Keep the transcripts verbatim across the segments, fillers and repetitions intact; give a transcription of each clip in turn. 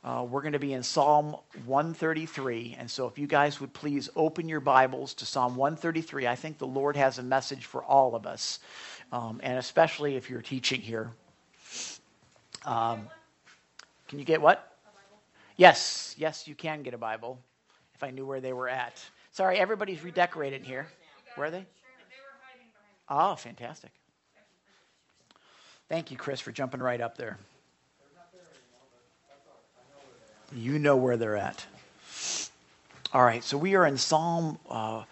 Uh, we're going to be in Psalm one thirty-three. And so if you guys would please open your Bibles to Psalm one thirty-three, I think the Lord has a message for all of us, um, and especially if you're teaching here. Um, can you get what? Yes, yes, you can get a Bible, if I knew where they were at. Sorry, everybody's redecorated here. Where are they? Oh, fantastic. Thank you, Chris, for jumping right up there. You know where they're at. All right, so we are in Psalm uh,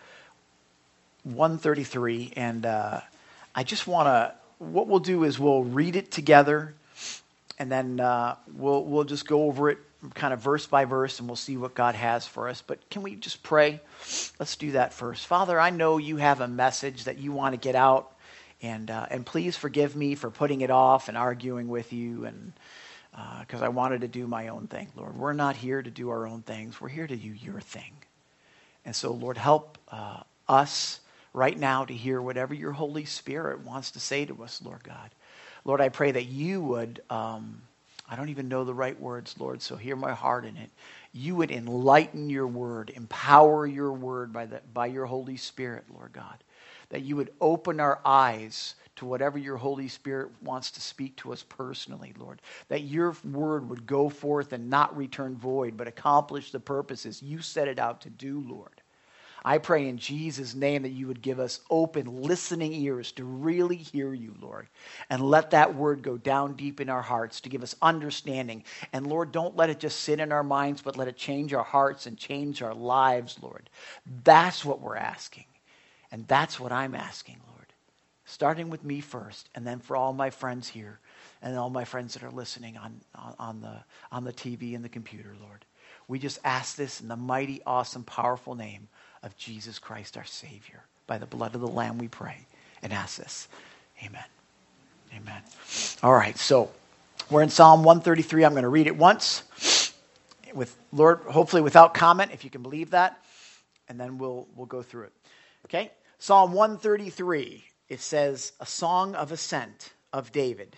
one thirty-three, and uh, I just want to, what we'll do is we'll read it together, and then uh, we'll we'll just go over it kind of verse by verse, and we'll see what God has for us. But can we just pray? Let's do that first. Father, I know you have a message that you want to get out, and uh, and please forgive me for putting it off and arguing with you, and because uh, I wanted to do my own thing, Lord. We're not here to do our own things. We're here to do your thing. And so, Lord, help uh, us right now to hear whatever your Holy Spirit wants to say to us, Lord God. Lord, I pray that you would, um, I don't even know the right words, Lord, so hear my heart in it. You would enlighten your word, empower your word by, the, by your Holy Spirit, Lord God. That you would open our eyes to whatever your Holy Spirit wants to speak to us personally, Lord. That your word would go forth and not return void, but accomplish the purposes you set it out to do, Lord. I pray in Jesus' name that you would give us open, listening ears to really hear you, Lord. And let that word go down deep in our hearts to give us understanding. And Lord, don't let it just sit in our minds, but let it change our hearts and change our lives, Lord. That's what we're asking. And that's what I'm asking, Lord. Starting with me first, and then for all my friends here, and all my friends that are listening on, on, on the on the T V and the computer, Lord. We just ask this in the mighty, awesome, powerful name of Jesus Christ, our Savior. By the blood of the Lamb we pray and ask this. Amen. Amen. All right, so we're in Psalm one thirty-three. I'm going to read it once, with Lord, hopefully without comment, if you can believe that, and then we'll we'll go through it. Okay? Psalm one thirty-three. It says, a song of ascent of David.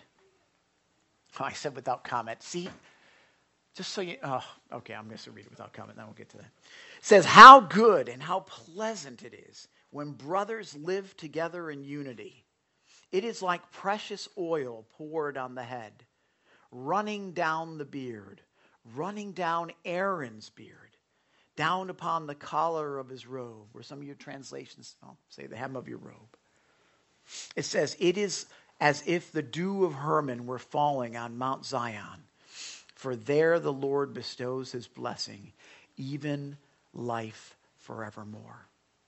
Oh, I said without comment. See, just so you, oh, okay, I'm going to read it without comment, then we'll get to that. It says, how good and how pleasant it is when brothers live together in unity. It is like precious oil poured on the head, running down the beard, running down Aaron's beard, down upon the collar of his robe, or some of your translations oh, say the hem of your robe. It says, it is as if the dew of Hermon were falling on Mount Zion, for there the Lord bestows his blessing, even life forevermore.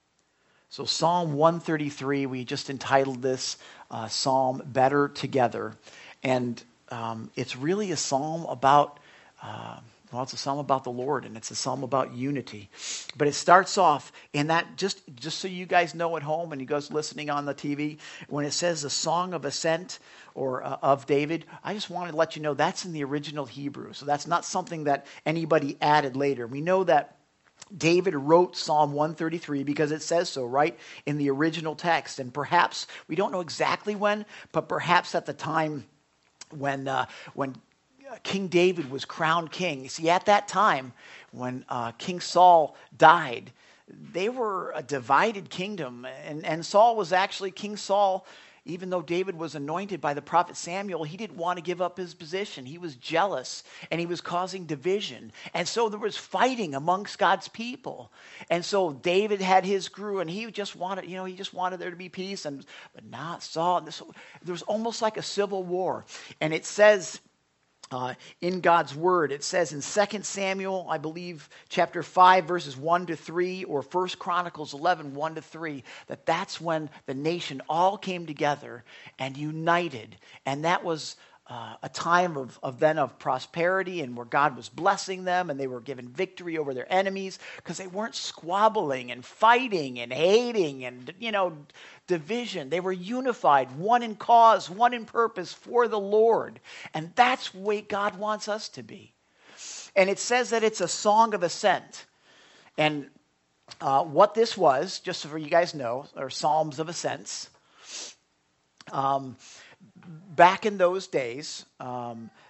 So Psalm one thirty-three, we just entitled this uh, Psalm Better Together. And um, it's really a psalm about, uh, well, it's a psalm about the Lord, and it's a psalm about unity. But it starts off in that, just, just so you guys know at home and you guys listening on the T V, when it says a song of ascent or uh, of David, I just wanted to let you know that's in the original Hebrew. So that's not something that anybody added later. We know that David wrote Psalm one thirty-three because it says so, right, in the original text. And perhaps, we don't know exactly when, but perhaps at the time when uh, when King David was crowned king. You see, at that time, when uh, King Saul died, they were a divided kingdom. And, and Saul was actually, King Saul, even though David was anointed by the prophet Samuel, he didn't want to give up his position. He was jealous, and he was causing division. And so there was fighting amongst God's people. And so David had his crew, and he just wanted, you know, he just wanted there to be peace, and but not Saul. This, there was almost like a civil war. And it says, Uh, in God's word, it says in Second Samuel, I believe, chapter five, verses one to three, or First Chronicles eleven, one to three, that that's when the nation all came together and united. And that was uh, a time of, of then of prosperity, and where God was blessing them, and they were given victory over their enemies because they weren't squabbling and fighting and hating and, you know, division. They were unified, one in cause, one in purpose for the Lord. And that's the way God wants us to be. And it says that it's a song of ascent. And uh, what this was, just so you guys know, are Psalms of Ascents. Um, back in those days, um,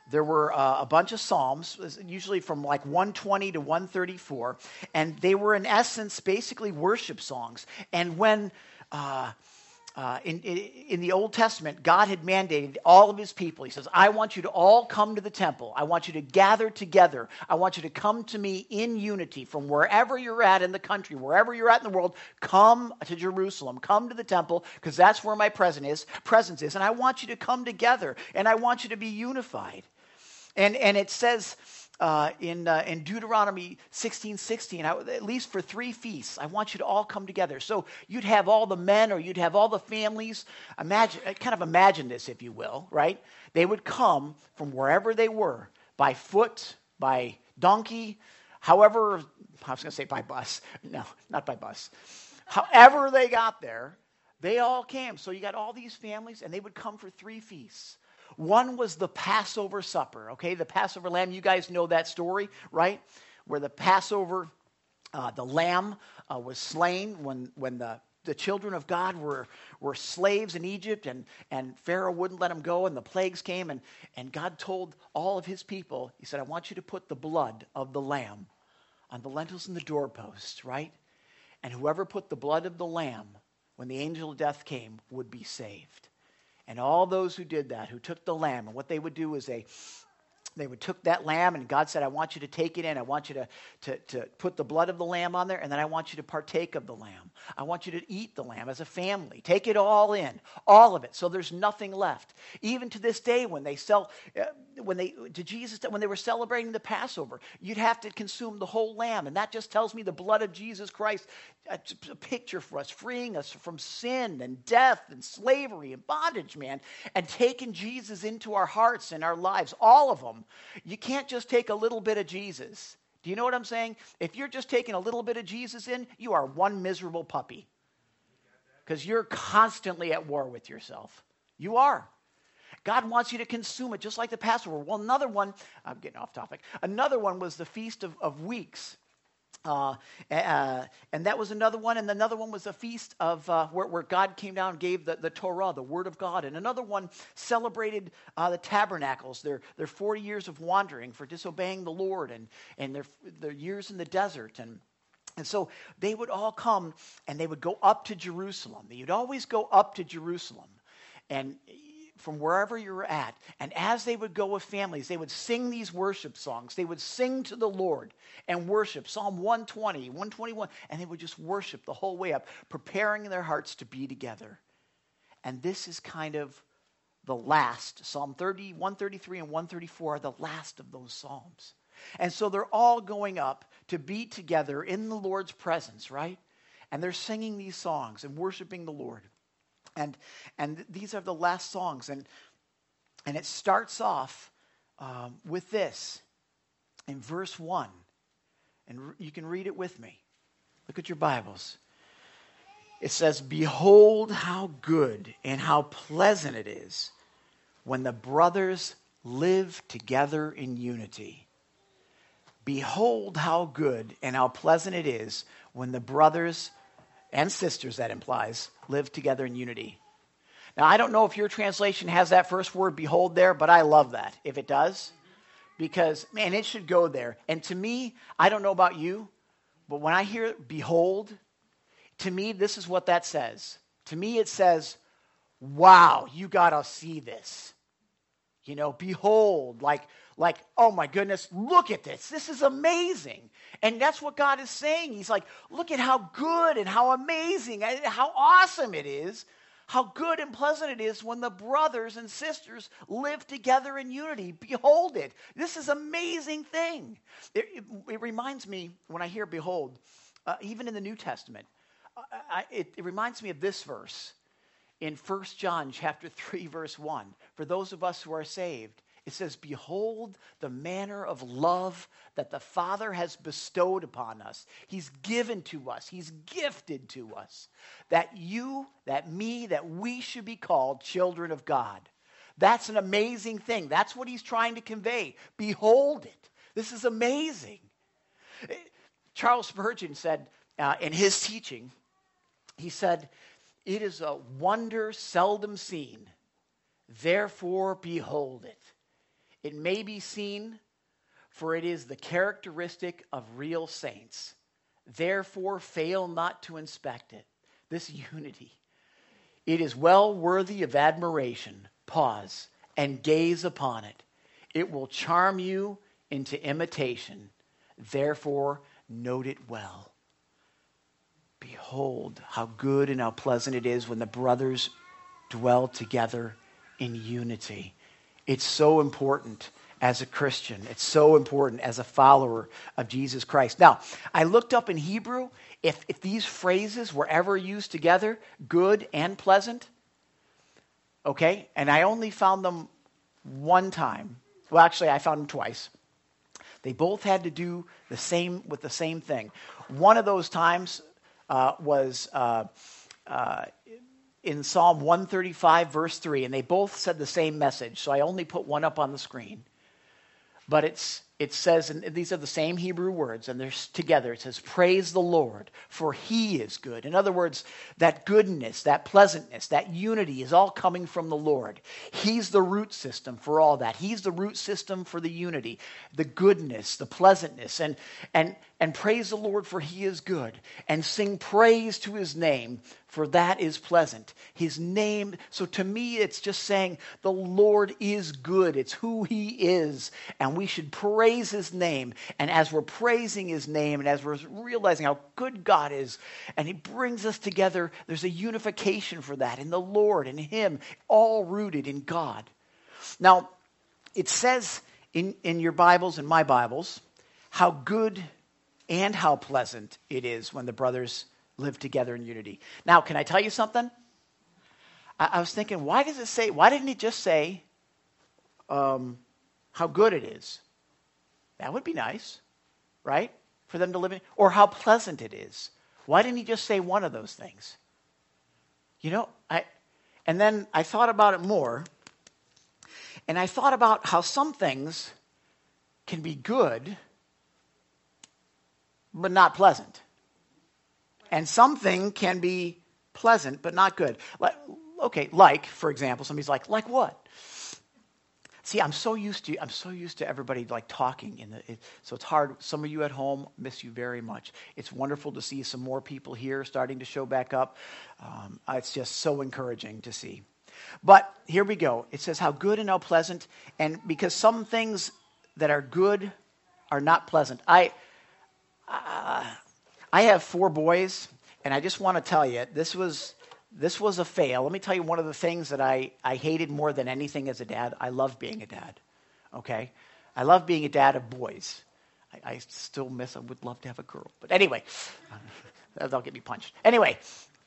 there were uh, a bunch of psalms, usually from like one twenty to one thirty-four, and they were in essence basically worship songs. And when uh, uh, in, in, in the Old Testament, God had mandated all of his people, he says, I want you to all come to the temple. I want you to gather together. I want you to come to me in unity from wherever you're at in the country, wherever you're at in the world. Come to Jerusalem, come to the temple, because that's where my presence is, presence is. And I want you to come together, and I want you to be unified. And and it says uh, in uh, in Deuteronomy sixteen sixteen, at least for three feasts, I want you to all come together. So you'd have all the men, or you'd have all the families. Imagine, kind of imagine this, if you will, right? They would come from wherever they were, by foot, by donkey, however. I was going to say by bus. No, not by bus. However they got there, they all came. So you got all these families, and they would come for three feasts. One was the Passover supper, okay? The Passover lamb, you guys know that story, right? Where the Passover, uh, the lamb uh, was slain when, when the, the children of God were, were slaves in Egypt, and, and Pharaoh wouldn't let them go, and the plagues came, and, and God told all of his people, he said, I want you to put the blood of the lamb on the lintels and the doorposts, right? And whoever put the blood of the lamb when the angel of death came would be saved. And all those who did that, who took the lamb, and what they would do is they they would took that lamb, and God said, I want you to take it in. I want you to, to, to put the blood of the lamb on there, and then I want you to partake of the lamb. I want you to eat the lamb as a family. Take it all in, all of it, so there's nothing left. Even to this day, when they sell, uh, when they to Jesus, when they were celebrating the Passover, you'd have to consume the whole lamb, and that just tells me the blood of Jesus Christ, a, a picture for us, freeing us from sin and death and slavery and bondage, man, and taking Jesus into our hearts and our lives, all of them. You can't just take a little bit of Jesus. Do you know what I'm saying? If you're just taking a little bit of Jesus in, you are one miserable puppy. Because you're constantly at war with yourself. You are. God wants you to consume it, just like the Passover. Well, another one, I'm getting off topic. Another one was the Feast of, of Weeks. Uh, uh, and that was another one. And another one was a feast of uh, where, where God came down and gave the, the Torah, the Word of God. And another one celebrated uh, the tabernacles, their, their forty years of wandering for disobeying the Lord, and, and their, their years in the desert. And And so they would all come, and they would go up to Jerusalem. You'd always go up to Jerusalem. And from wherever you're at, and as they would go with families, they would sing these worship songs. They would sing to the Lord and worship Psalm one twenty, one twenty-one, and they would just worship the whole way up, preparing their hearts to be together. And this is kind of the last. Psalm thirty, one thirty-three and one thirty-four are the last of those psalms. And so they're all going up to be together in the Lord's presence, right? And they're singing these songs and worshiping the Lord. And and th- these are the last songs. And, and it starts off um, with this in verse one. And re- you can read it with me. Look at your Bibles. It says, behold how good and how pleasant it is when the brothers live together in unity. Behold how good and how pleasant it is when the brothers and sisters, that implies, live together in unity. Now, I don't know if your translation has that first word, behold, there, but I love that, if it does. Because, man, it should go there. And to me, I don't know about you, but when I hear behold, to me, this is what that says. To me, it says, wow, you got to see this. You know, behold, like, like, oh my goodness, look at this. This is amazing. And that's what God is saying. He's like, look at how good and how amazing, and how awesome it is, how good and pleasant it is when the brothers and sisters live together in unity. Behold it. This is an amazing thing. It, it, it reminds me, when I hear behold, uh, even in the New Testament, I, I, it, it reminds me of this verse. In First John chapter three, verse one, for those of us who are saved, it says, behold the manner of love that the Father has bestowed upon us. He's given to us. He's gifted to us. That you, that me, that we should be called children of God. That's an amazing thing. That's what he's trying to convey. Behold it. This is amazing. Charles Spurgeon said uh, in his teaching, he said, it is a wonder seldom seen, therefore behold it. It may be seen, for it is the characteristic of real saints. Therefore, fail not to inspect it. This unity. It is well worthy of admiration. Pause and gaze upon it. It will charm you into imitation. Therefore, note it well. Behold, how good and how pleasant it is when the brothers dwell together in unity. It's so important as a Christian. It's so important as a follower of Jesus Christ. Now, I looked up in Hebrew, if, if these phrases were ever used together, good and pleasant, okay, and I only found them one time. Well, actually, I found them twice. They both had to do the same with the same thing. One of those times uh, was uh, uh, in Psalm one thirty-five, verse three, and they both said the same message, so I only put one up on the screen. But it's it says, and these are the same Hebrew words, and they're together. It says, praise the Lord, for he is good. In other words, that goodness, that pleasantness, that unity is all coming from the Lord. He's the root system for all that. He's the root system for the unity, the goodness, the pleasantness. And, and, and praise the Lord, for he is good. And sing praise to his name, for that is pleasant. His name, so to me, it's just saying the Lord is good. It's who he is. And we should praise his name. And as we're praising his name, and as we're realizing how good God is, and he brings us together, there's a unification for that in the Lord and him, all rooted in God. Now, it says in, in your Bibles and my Bibles, how good and how pleasant it is when the brothers live together in unity. Now, can I tell you something? I, I was thinking, why does it say, why didn't it just say um, how good it is? That would be nice, right? For them to live in, or how pleasant it is. Why didn't he just say one of those things? You know, I, and then I thought about it more, and I thought about how some things can be good, but not pleasant. And something can be pleasant, but not good. Like, okay, like, for example, somebody's like, like what? See, I'm so used to I'm so used to everybody like talking in the it, so it's hard. Some of you at home miss you very much. It's wonderful to see some more people here starting to show back up. Um, it's just so encouraging to see. But here we go. It says how good and how pleasant, and because some things that are good are not pleasant. I uh, I have four boys, and I just want to tell you this was. This was a fail. Let me tell you one of the things that I, I hated more than anything as a dad. I love being a dad, okay? I love being a dad of boys. I, I still miss, I would love to have a girl. But anyway, that'll get me punched. Anyway,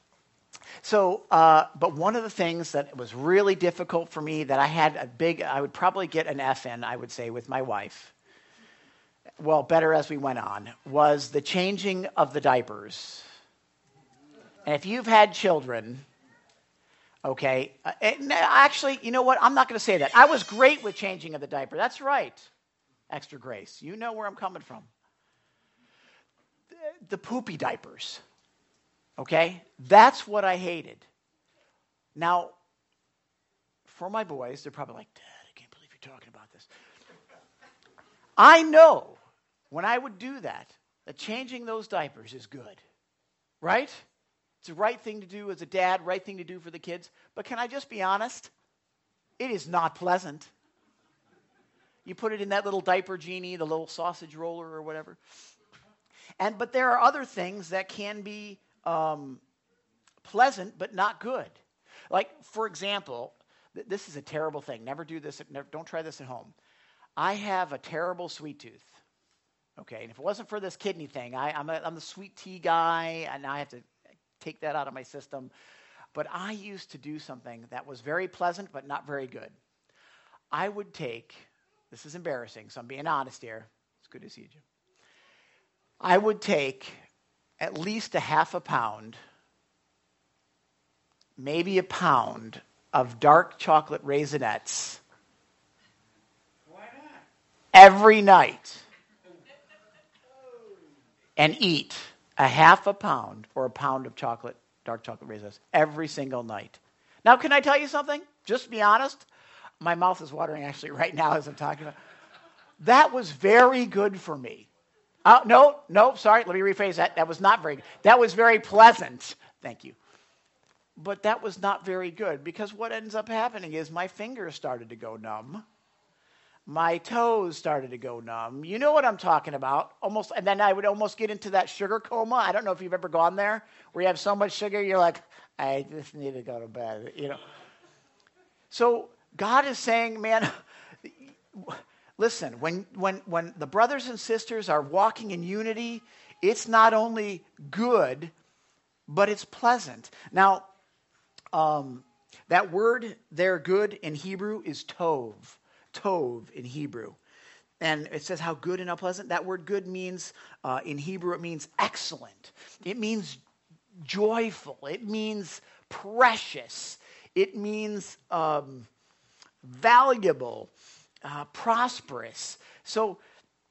so, uh, but one of the things that was really difficult for me that I had a big, I would probably get an F in, I would say, with my wife, well, better as we went on, was the changing of the diapers. And if you've had children, okay, uh, actually, you know what? I'm not going to say that. I was great with changing of the diaper. That's right. Extra grace. You know where I'm coming from. The, the poopy diapers, okay? That's what I hated. Now, for my boys, they're probably like, Dad, I can't believe you're talking about this. I know when I would do that, that changing those diapers is good, right? It's the right thing to do as a dad, right thing to do for the kids. But can I just be honest? It is not pleasant. You put it in that little diaper genie, the little sausage roller or whatever. And but there are other things that can be um, pleasant but not good. Like, for example, th- this is a terrible thing. Never do this. At, never, don't try this at home. I have a terrible sweet tooth. Okay, and if it wasn't for this kidney thing, I, I'm, a, I'm the sweet tea guy, and I have to take that out of my system. But I used to do something that was very pleasant but not very good. I would take, this is embarrassing, so I'm being honest here. It's good to see you, Jim. I would take at least a half a pound, maybe a pound of dark chocolate Raisinets. Why not? Every night and eat a half a pound or a pound of chocolate, dark chocolate raisins every single night. Now, can I tell you something? Just be honest. My mouth is watering actually right now as I'm talking about. That was very good for me. Uh, no, no, sorry, let me rephrase that. That was not very good. That was very pleasant. Thank you. But that was not very good because what ends up happening is my fingers started to go numb. My toes started to go numb. You know what I'm talking about. Almost, and then I would almost get into that sugar coma. I don't know if you've ever gone there, where you have so much sugar, you're like, I just need to go to bed, you know. So God is saying, man, listen, when, when, when the brothers and sisters are walking in unity, it's not only good, but it's pleasant. Now, um, that word there, good, in Hebrew is tov. Tov in Hebrew. And it says how good and how pleasant. That word good means, uh, in Hebrew, it means excellent. It means joyful. It means precious. It means um, valuable, uh, prosperous. So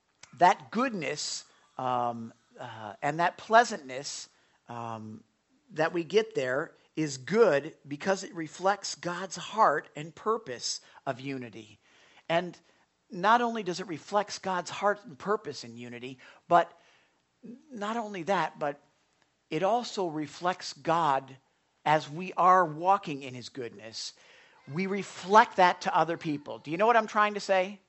that goodness um, uh, and that pleasantness um, that we get there is good because it reflects God's heart and purpose of unity. And not only does it reflect God's heart and purpose in unity, but not only that, but it also reflects God as we are walking in his goodness. We reflect that to other people. Do you know what I'm trying to say?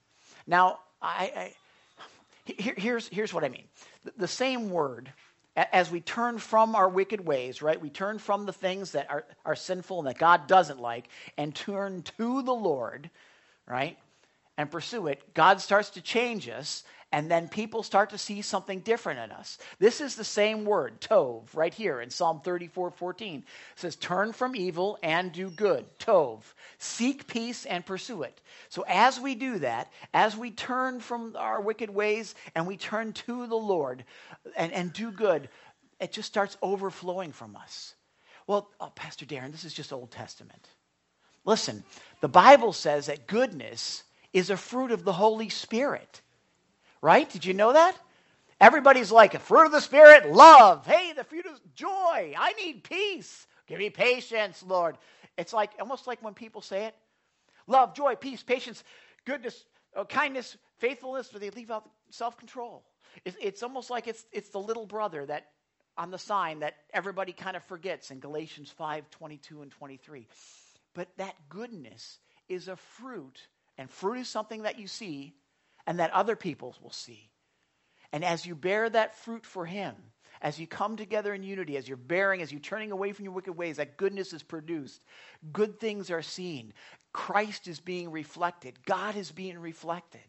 Now, I, I here, here's, here's what I mean. The, the same word, as we turn from our wicked ways, right? We turn from the things that are, are sinful and that God doesn't like and turn to the Lord, right? And pursue it. God starts to change us, and then people start to see something different in us. This is the same word, tov, right here in Psalm thirty-four fourteen. It says, turn from evil and do good, tov. Seek peace and pursue it. So as we do that, as we turn from our wicked ways and we turn to the Lord and, and do good, it just starts overflowing from us. Well, oh, Pastor Darren, this is just Old Testament. Listen, the Bible says that goodness is a fruit of the Holy Spirit. Right? Did you know that? Everybody's like, a fruit of the Spirit, love. Hey, the fruit of joy. I need peace. Give me patience, Lord. It's like almost like when people say it. Love, joy, peace, patience, goodness, uh, kindness, faithfulness, or they leave out self-control. It's, it's almost like it's, it's the little brother that on the sign that everybody kind of forgets in Galatians five, twenty-two and twenty-three. But that goodness is a fruit, and fruit is something that you see and that other people will see. And as you bear that fruit for him, as you come together in unity, as you're bearing, as you're turning away from your wicked ways, that goodness is produced. Good things are seen. Christ is being reflected. God is being reflected.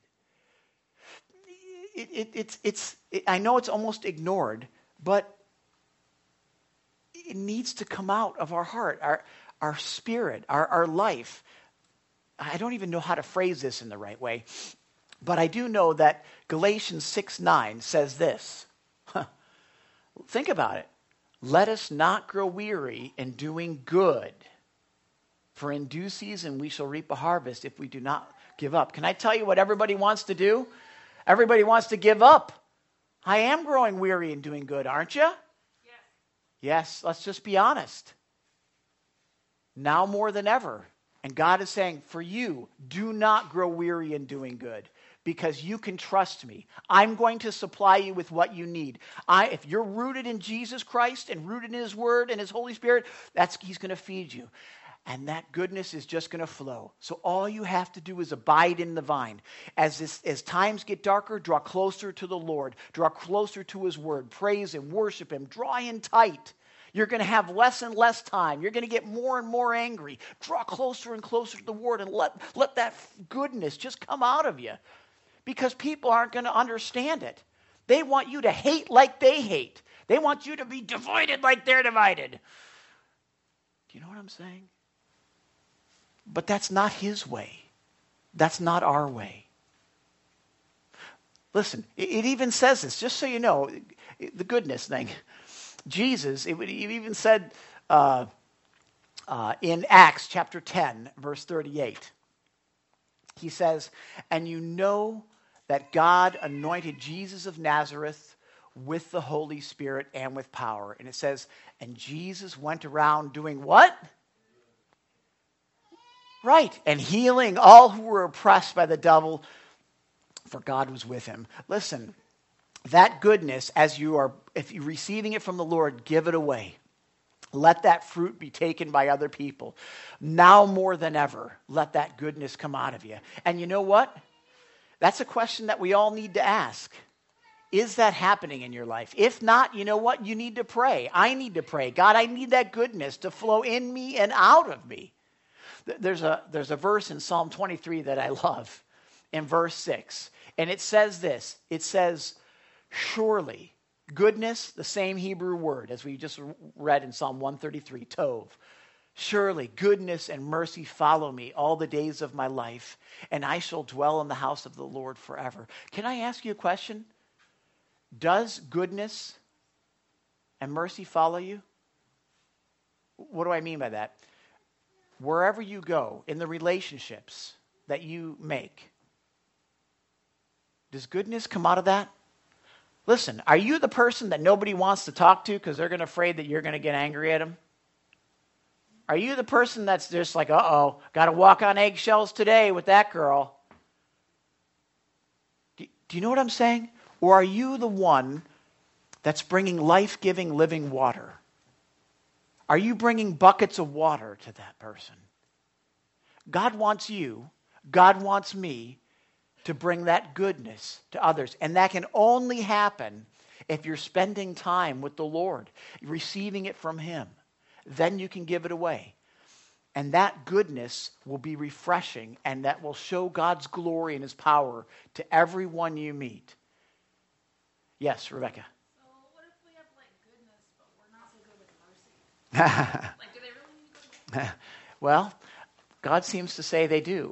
It, it, it's, it's, it, I know it's almost ignored, but it needs to come out of our heart, our, our spirit, our, our life. I don't even know how to phrase this in the right way. But I do know that Galatians six nine says this. Huh. Think about it. Let us not grow weary in doing good, for in due season we shall reap a harvest if we do not give up. Can I tell you what everybody wants to do? Everybody wants to give up. I am growing weary in doing good, aren't you? Yes. Yes, let's just be honest. Now more than ever. And God is saying, for you, do not grow weary in doing good. Because you can trust me. I'm going to supply you with what you need. I, if you're rooted in Jesus Christ and rooted in his word and his Holy Spirit, that's he's going to feed you. And that goodness is just going to flow. So all you have to do is abide in the vine. As, this, as times get darker, draw closer to the Lord. Draw closer to his word. Praise him, worship him, draw in tight. You're going to have less and less time. You're going to get more and more angry. Draw closer and closer to the word and let, let that goodness just come out of you. Because people aren't going to understand it. They want you to hate like they hate. They want you to be divided like they're divided. Do you know what I'm saying? But that's not his way. That's not our way. Listen, it, it even says this, just so you know, the goodness thing. Jesus, it, it even said uh, uh, in Acts chapter ten, verse thirty-eight. He says, and you know that God anointed Jesus of Nazareth with the Holy Spirit and with power. And it says, and Jesus went around doing what? Right. And healing all who were oppressed by the devil, for God was with him. Listen, that goodness, as you are, if you're receiving it from the Lord, give it away. Let that fruit be taken by other people. Now more than ever, let that goodness come out of you. And you know what? That's a question that we all need to ask. Is that happening in your life? If not, you know what? You need to pray. I need to pray. God, I need that goodness to flow in me and out of me. There's a, there's a verse in Psalm twenty-three that I love, in verse six. And it says this. It says, surely, goodness, the same Hebrew word as we just read in Psalm one thirty-three, tov. Surely goodness and mercy follow me all the days of my life, and I shall dwell in the house of the Lord forever. Can I ask you a question? Does goodness and mercy follow you? What do I mean by that? Wherever you go, in the relationships that you make, does goodness come out of that? Listen, are you the person that nobody wants to talk to because they're going to afraid that you're going to get angry at them? Are you the person that's just like, uh-oh, got to walk on eggshells today with that girl? Do, do you know what I'm saying? Or are you the one that's bringing life-giving, living water? Are you bringing buckets of water to that person? God wants you, God wants me to bring that goodness to others. And that can only happen if you're spending time with the Lord, receiving it from Him. Then you can give it away. And that goodness will be refreshing, and that will show God's glory and His power to everyone you meet. Yes, Rebecca. So what if we have like goodness, but we're not so good with mercy? Like, do they really need goodness? Well, God seems to say they do.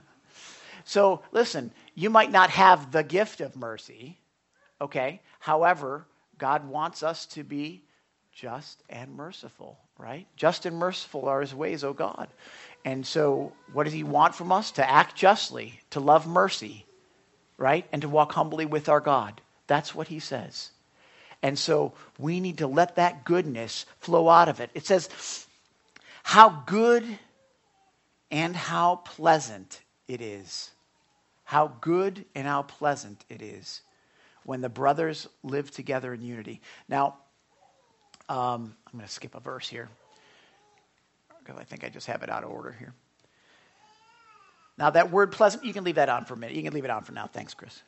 So, listen, you might not have the gift of mercy, okay? However, God wants us to be just and merciful, right? Just and merciful are His ways, O God. And so, what does He want from us? To act justly, to love mercy, right? And to walk humbly with our God. That's what He says. And so, we need to let that goodness flow out of it. It says, how good and how pleasant it is. How good and how pleasant it is when the brothers live together in unity. Now, um, I'm going to skip a verse here because I think I just have it out of order here. Now, that word pleasant, you can leave that on for a minute. You can leave it on for now. Thanks, Chris.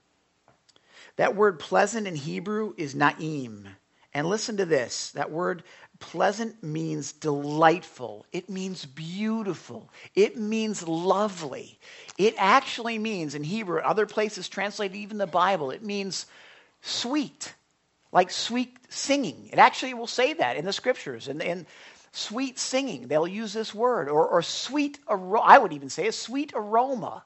That word pleasant in Hebrew is na'im. And listen to this. That word pleasant means delightful. It means beautiful. It means lovely. It actually means, in Hebrew, other places translated, even the Bible, it means sweet, like sweet singing. It actually will say that in the scriptures. And, and sweet singing, they'll use this word. Or, or sweet, aroma, I would even say a sweet aroma.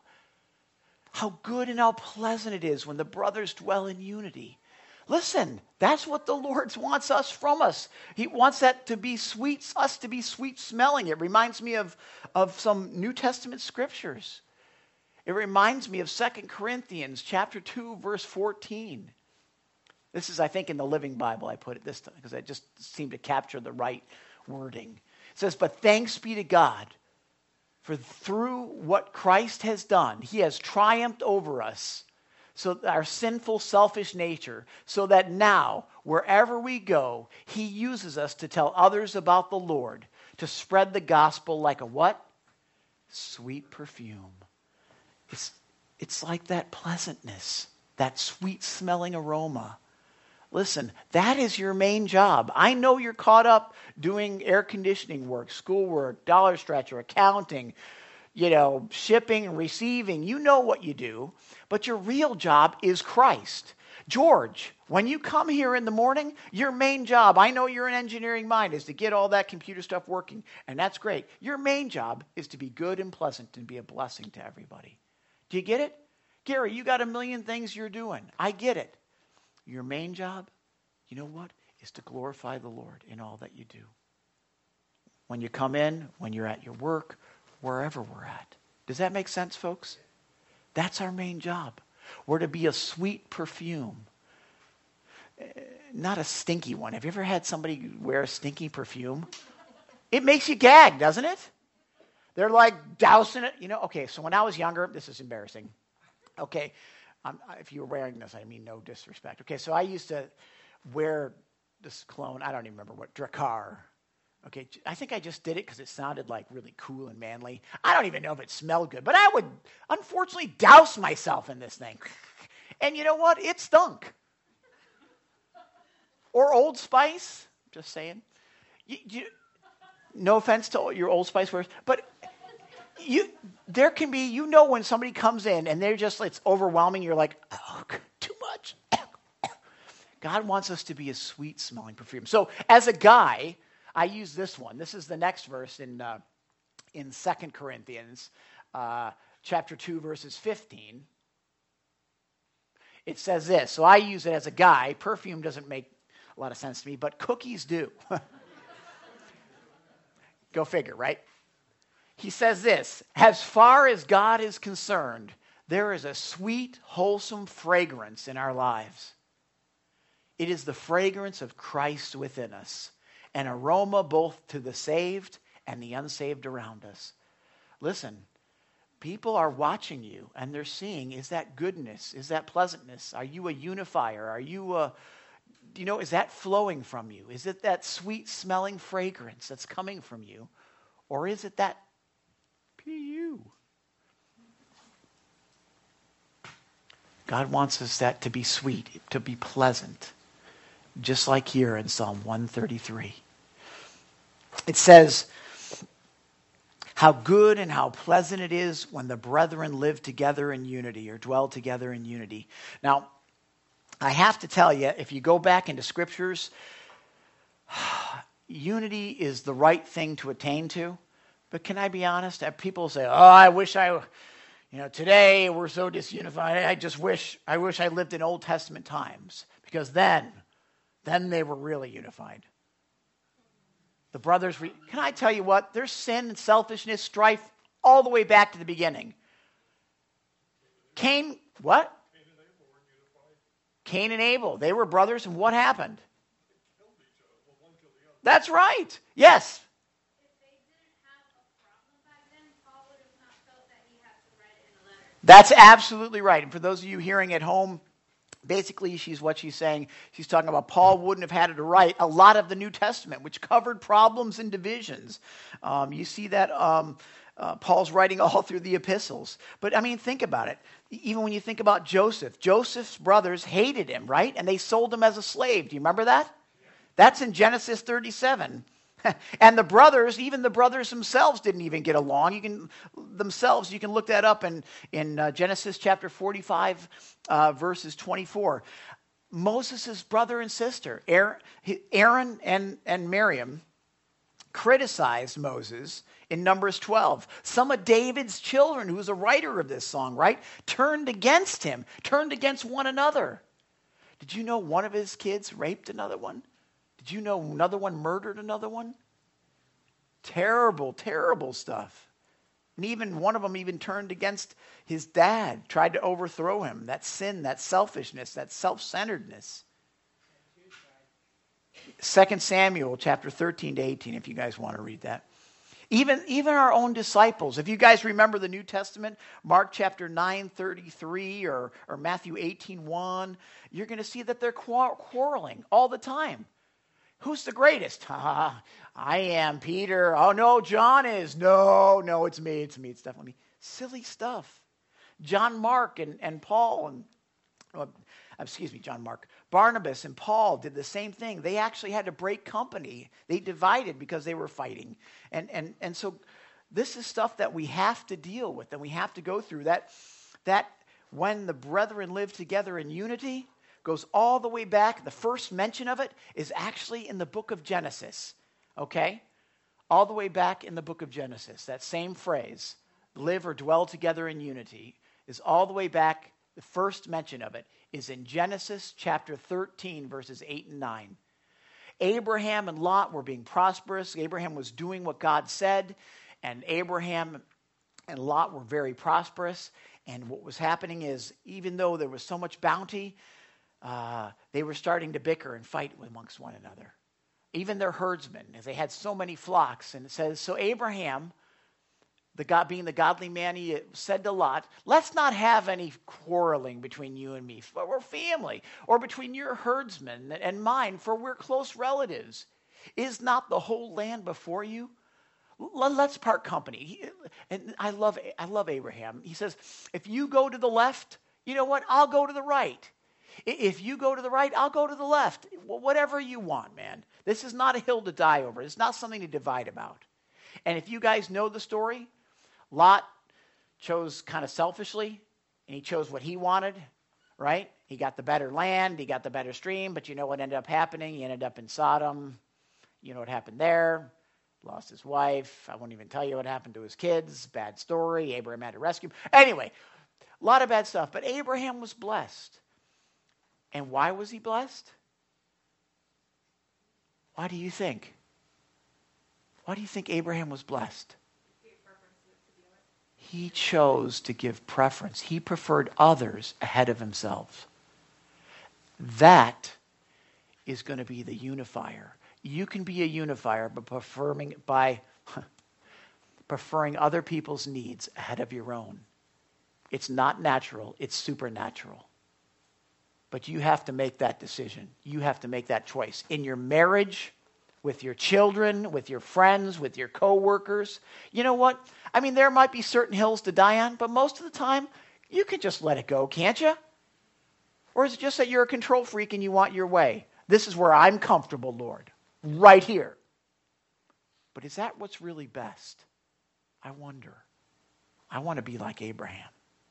How good and how pleasant it is when the brothers dwell in unity. Listen, that's what the Lord wants us from us. He wants that to be sweet, us to be sweet smelling. It reminds me of, of some New Testament scriptures. It reminds me of Second Corinthians chapter two, verse fourteen. This is, I think, in the Living Bible I put it this time because I just seemed to capture the right wording. It says, but thanks be to God, for through what Christ has done, He has triumphed over us. So our sinful, selfish nature, so that now, wherever we go, He uses us to tell others about the Lord, to spread the gospel like a what? Sweet perfume. It's, it's like that pleasantness, that sweet-smelling aroma. Listen, that is your main job. I know you're caught up doing air conditioning work, schoolwork, dollar stretcher, accounting, you know, shipping and receiving. You know what you do. But your real job is Christ. George, when you come here in the morning, your main job, I know you're an engineering mind, is to get all that computer stuff working. And that's great. Your main job is to be good and pleasant and be a blessing to everybody. Do you get it? Gary, you got a million things you're doing. I get it. Your main job, you know what, is to glorify the Lord in all that you do. When you come in, when you're at your work, wherever we're at. Does that make sense, folks? That's our main job. We're to be a sweet perfume. Not a stinky one. Have you ever had somebody wear a stinky perfume? It makes you gag, doesn't it? They're like dousing it. You know, okay, so when I was younger, this is embarrassing. Okay, um, if you were wearing this, I mean no disrespect. Okay, so I used to wear this cologne. I don't even remember what, Drakkar. Okay, I think I just did it because it sounded like really cool and manly. I don't even know if it smelled good, but I would unfortunately douse myself in this thing. And you know what? It stunk. Or Old Spice, just saying. You, you, no offense to your Old Spice wearers, but you, there can be, you know when somebody comes in and they're just, it's overwhelming, you're like, oh, too much. God wants us to be a sweet-smelling perfume. So as a guy, I use this one. This is the next verse in uh, in Second Corinthians, uh, chapter two, verses fifteen. It says this. So I use it as a guy. Perfume doesn't make a lot of sense to me, but cookies do. Go figure, right? He says this. As far as God is concerned, there is a sweet, wholesome fragrance in our lives. It is the fragrance of Christ within us. An aroma both to the saved and the unsaved around us. Listen, people are watching you and they're seeing, is that goodness? Is that pleasantness? Are you a unifier? Are you a, you know, is that flowing from you? Is it that sweet smelling fragrance that's coming from you? Or is it that P U? God wants us that to be sweet, to be pleasant. Just like here in Psalm one thirty-three. It says, how good and how pleasant it is when the brethren live together in unity or dwell together in unity. Now, I have to tell you, if you go back into scriptures, unity is the right thing to attain to. But can I be honest? People say, oh, I wish I, you know, today we're so disunified. I just wish, I wish I lived in Old Testament times. Because then, Then they were really unified. The brothers, re- can I tell you what? There's sin and selfishness, strife, all the way back to the beginning. Cain, what? Cain and Abel were unified. Cain and Abel, they were brothers, and what happened? They killed each other. Well, one killed the other. That's right. Yes. If they didn't have a problem back then, Paul would have not felt that he had to write it in a letter. That's absolutely right. And for those of you hearing at home, basically, she's what she's saying. She's talking about Paul wouldn't have had to write a lot of the New Testament, which covered problems and divisions. Um, you see that um, uh, Paul's writing all through the epistles. But, I mean, think about it. Even when you think about Joseph, Joseph's brothers hated him, right? And they sold him as a slave. Do you remember that? That's in Genesis thirty-seven. And the brothers, even the brothers themselves didn't even get along. You can themselves, you can look that up in, in uh, Genesis chapter forty-five, uh, verses twenty-four. Moses' brother and sister, Aaron and, and Miriam, criticized Moses in Numbers twelve. Some of David's children, who was a writer of this song, right, turned against him, turned against one another. Did you know one of his kids raped another one? Did you know another one murdered another one? Terrible, terrible stuff. And even one of them even turned against his dad, tried to overthrow him. That sin, that selfishness, that self-centeredness. Second Samuel chapter thirteen to eighteen, if you guys want to read that. Even, even our own disciples. If you guys remember the New Testament, Mark chapter nine thirty-three or, or Matthew eighteen one, you're going to see that they're quarreling all the time. Who's the greatest? Ah, I am, Peter. Oh, no, John is. No, no, it's me. It's me. It's definitely me. Silly stuff. John Mark and, and Paul and, oh, excuse me, John Mark. Barnabas and Paul did the same thing. They actually had to break company. They divided because they were fighting. And, and, and so this is stuff that we have to deal with and we have to go through. That, that when the brethren live together in unity, goes all the way back. The first mention of it is actually in the book of Genesis, okay? All the way back in the book of Genesis. That same phrase, live or dwell together in unity, is all the way back. The first mention of it is in Genesis chapter thirteen, verses eight and nine. Abraham and Lot were being prosperous. Abraham was doing what God said, and Abraham and Lot were very prosperous. And what was happening is, even though there was so much bounty, Uh, they were starting to bicker and fight amongst one another. Even their herdsmen, as they had so many flocks. And it says, so Abraham the God, being the godly man he said to Lot, let's not have any quarreling between you and me, for we're family, or between your herdsmen and mine, for we're close relatives. Is not the whole land before you? Let's part company. He, and I love, I love Abraham. He says, if you go to the left, you know what? I'll go to the right. If you go to the right, I'll go to the left. Whatever you want, man. This is not a hill to die over. It's not something to divide about. And if you guys know the story, Lot chose kind of selfishly, and he chose what he wanted, right? He got the better land, he got the better stream, but you know what ended up happening? He ended up in Sodom. You know what happened there? Lost his wife. I won't even tell you what happened to his kids. Bad story. Abraham had to rescue him. Anyway, a lot of bad stuff. But Abraham was blessed. And why was he blessed? Why do you think? Why do you think Abraham was blessed? He chose to give preference. He preferred others ahead of himself. That is going to be the unifier. You can be a unifier by preferring, by preferring other people's needs ahead of your own. It's not natural, it's supernatural. But you have to make that decision. You have to make that choice. In your marriage, with your children, with your friends, with your coworkers. You know what? I mean, there might be certain hills to die on, but most of the time, you can just let it go, can't you? Or is it just that you're a control freak and you want your way? This is where I'm comfortable, Lord. Right here. But is that what's really best? I wonder. I want to be like Abraham.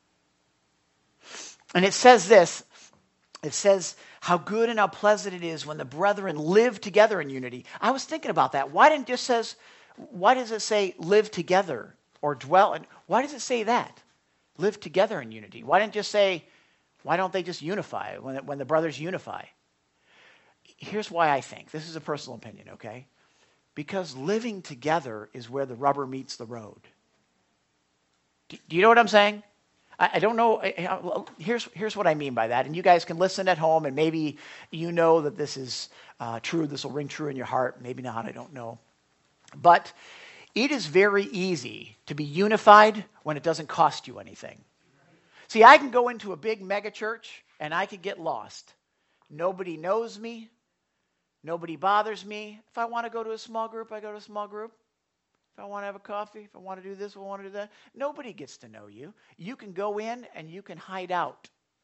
And it says this. It says how good and how pleasant it is when the brethren live together in unity. I was thinking about that. Why didn't it just says, why does it say live together or dwell? And why does it say that? Live together in unity. Why didn't it just say, why don't they just unify when, when the brothers unify? Here's why I think. This is a personal opinion, okay? Because living together is where the rubber meets the road. Do, do you know what I'm saying? I, I don't know. Here's, here's what I mean by that. And you guys can listen at home, and maybe you know that this is uh, true. This will ring true in your heart. Maybe not. I don't know. But it is very easy to be unified when it doesn't cost you anything. See, I can go into a big mega church, and I could get lost. Nobody knows me. Nobody bothers me. If I want to go to a small group, I go to a small group. If I want to have a coffee, if I want to do this, if I want to do that, nobody gets to know you. You can go in and you can hide out.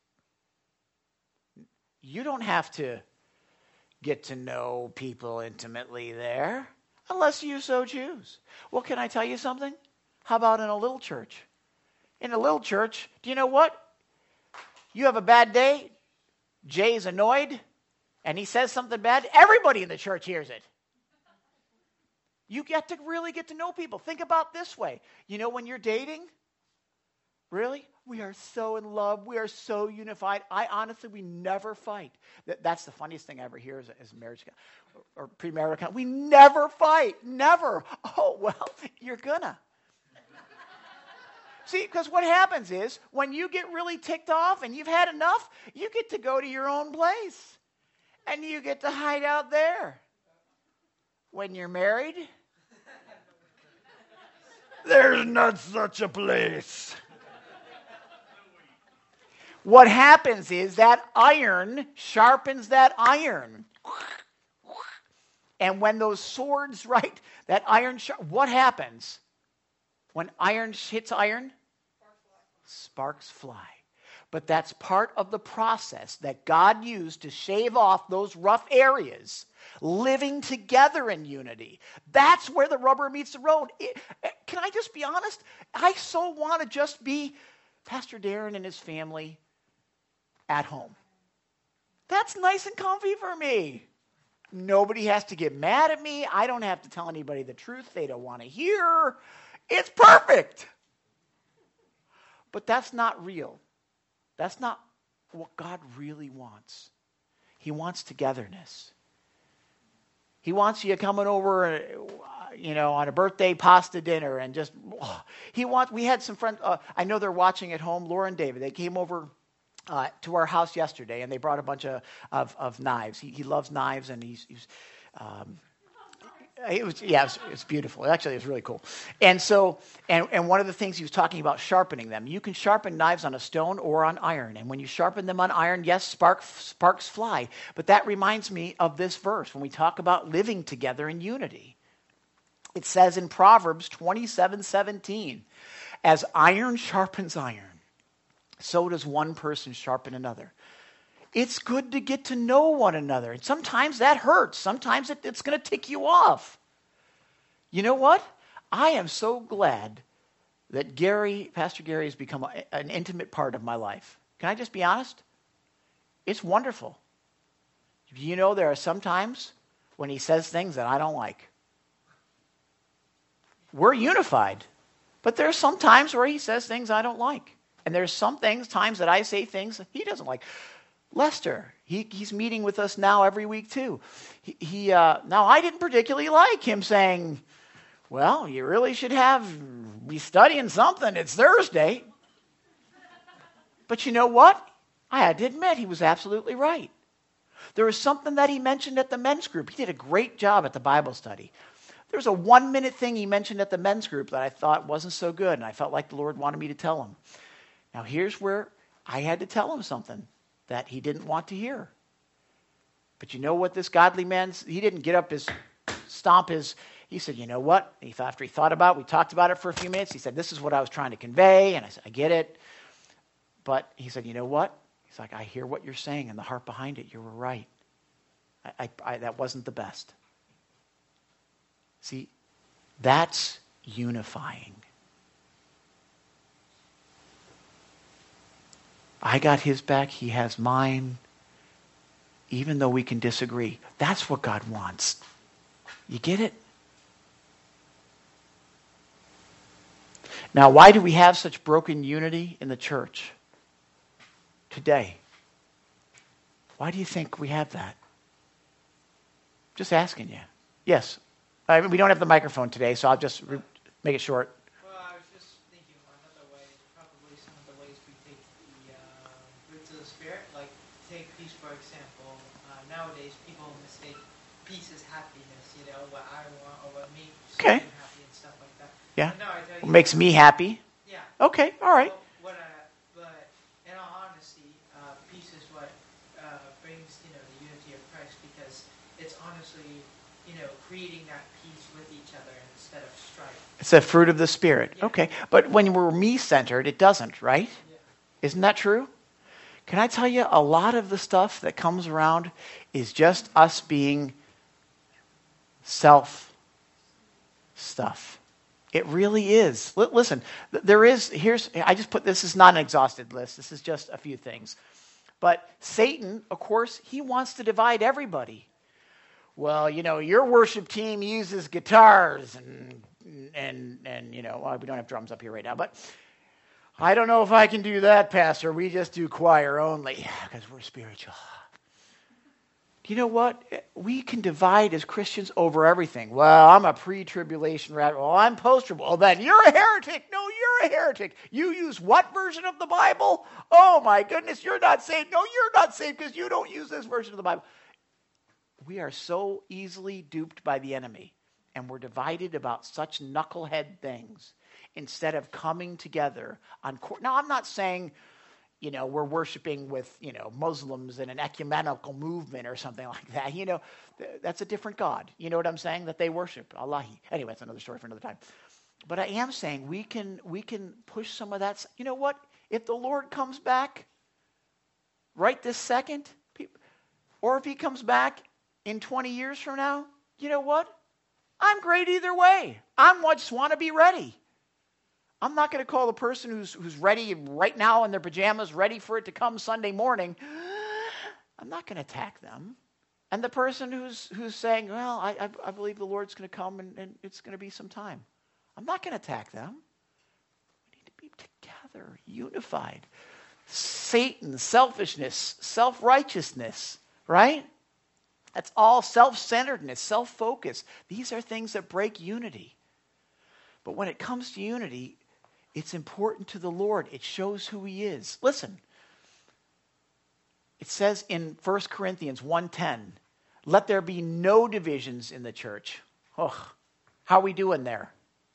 You don't have to get to know people intimately there unless you so choose. Well, can I tell you something? How about in a little church? In a little church, do you know what? You have a bad day, Jay's annoyed, and he says something bad, everybody in the church hears it. You get to really get to know people. Think about this way. You know when you're dating? Really? We are so in love. We are so unified. I honestly, we never fight. That, that's the funniest thing I ever hear as a, as a marriage or, or premarital counsel. We never fight. Never. Oh, well, you're gonna. See, because what happens is when you get really ticked off and you've had enough, you get to go to your own place. And you get to hide out there. When you're married, there's not such a place. What happens is that iron sharpens that iron. And when those swords, right, that iron, sharp, what happens? When iron hits iron? Sparks fly. But that's part of the process that God used to shave off those rough areas, living together in unity. That's where the rubber meets the road. It, can I just be honest? I so want to just be Pastor Darren and his family at home. That's nice and comfy for me. Nobody has to get mad at me. I don't have to tell anybody the truth they don't want to hear. It's perfect. But that's not real. That's not what God really wants. He wants togetherness. He wants you coming over, you know, on a birthday pasta dinner and just, oh, he wants, we had some friends, uh, I know they're watching at home, Laura and David, they came over uh, to our house yesterday and they brought a bunch of, of, of knives. He, he loves knives and he's, he's um, It was, yeah, it's it it's beautiful. Actually, it was really cool. And so, and, and one of the things he was talking about, sharpening them. You can sharpen knives on a stone or on iron. And when you sharpen them on iron, yes, spark, sparks fly. But that reminds me of this verse when we talk about living together in unity. It says in Proverbs twenty-seven seventeen, as iron sharpens iron, so does one person sharpen another. It's good to get to know one another. And sometimes that hurts. Sometimes it, it's going to tick you off. You know what? I am so glad that Gary, Pastor Gary, has become a, an intimate part of my life. Can I just be honest? It's wonderful. You know, there are some times when he says things that I don't like. We're unified. But there are some times where he says things I don't like. And there's some things, times that I say things he doesn't like. Lester, he, he's meeting with us now every week too. He, he uh, now I didn't particularly like him saying, well, you really should have, be studying something. It's Thursday. But you know what? I had to admit he was absolutely right. There was something that he mentioned at the men's group. He did a great job at the Bible study. There was a one-minute thing he mentioned at the men's group that I thought wasn't so good, and I felt like the Lord wanted me to tell him. Now here's where I had to tell him something that he didn't want to hear. But you know what this godly man, he didn't get up his, stomp his, he said, you know what? He, after he thought about it, we talked about it for a few minutes, he said, this is what I was trying to convey, and I said, I get it. But he said, you know what? He's like, I hear what you're saying, and the heart behind it, you were right. I, I, I, that wasn't the best. See, that's unifying. I got his back, he has mine, even though we can disagree. That's what God wants. You get it? Now, why do we have such broken unity in the church today? Why do you think we have that? Just asking you. Yes. I mean, we don't have the microphone today, so I'll just re- make it short. Well, I was just thinking another way, probably some of the ways we take the uh, roots of the Spirit, like take peace, for example. Uh, nowadays, people mistake peace as happiness, you know, what I want or what makes Okay. me happy and stuff like that. Yeah. But no, I tell What you, makes me happy? Yeah. Okay, all right. Well, what I, but in all honesty, uh, peace is what uh, brings, you know, the unity of Christ, because it's honestly, you know, creating that peace with each other instead of strife. It's a fruit of the Spirit. Yeah. Okay, but when we're me-centered, it doesn't, right? Yeah. Isn't that true? Can I tell you, a lot of the stuff that comes around is just us being self stuff. It really is. L- listen, th- there is, here's, I just put, this is not an exhausted list. This is just a few things. But Satan, of course, he wants to divide everybody. Well, you know, your worship team uses guitars and, and, and you know, well, we don't have drums up here right now, but I don't know if I can do that, Pastor. We just do choir only because we're spiritual. You know what? We can divide as Christians over everything. Well, I'm a pre-tribulation rat. Well, I'm post-tribulation. Well, then you're a heretic. No, you're a heretic. You use what version of the Bible? Oh, my goodness, you're not saved. No, you're not saved because you don't use this version of the Bible. We are so easily duped by the enemy, and we're divided about such knucklehead things instead of coming together on court. Now, I'm not saying, you know, we're worshiping with, you know, Muslims in an ecumenical movement or something like that. You know, th- that's a different God. You know what I'm saying? That they worship, Allahi. Anyway, that's another story for another time. But I am saying we can we can push some of that. You know what? If the Lord comes back right this second, people, or if he comes back in twenty years from now, you know what? I'm great either way. I just want to be ready. I'm not going to call the person who's who's ready right now in their pajamas, ready for it to come Sunday morning. I'm not going to attack them. And the person who's who's saying, well, I, I, I believe the Lord's going to come and, and it's going to be some time. I'm not going to attack them. We need to be together, unified. Satan, selfishness, self-righteousness, right? That's all self-centeredness, self-focus. These are things that break unity. But when it comes to unity, it's important to the Lord. It shows who he is. Listen, it says in First Corinthians one ten, let there be no divisions in the church. Oh, how are we doing there?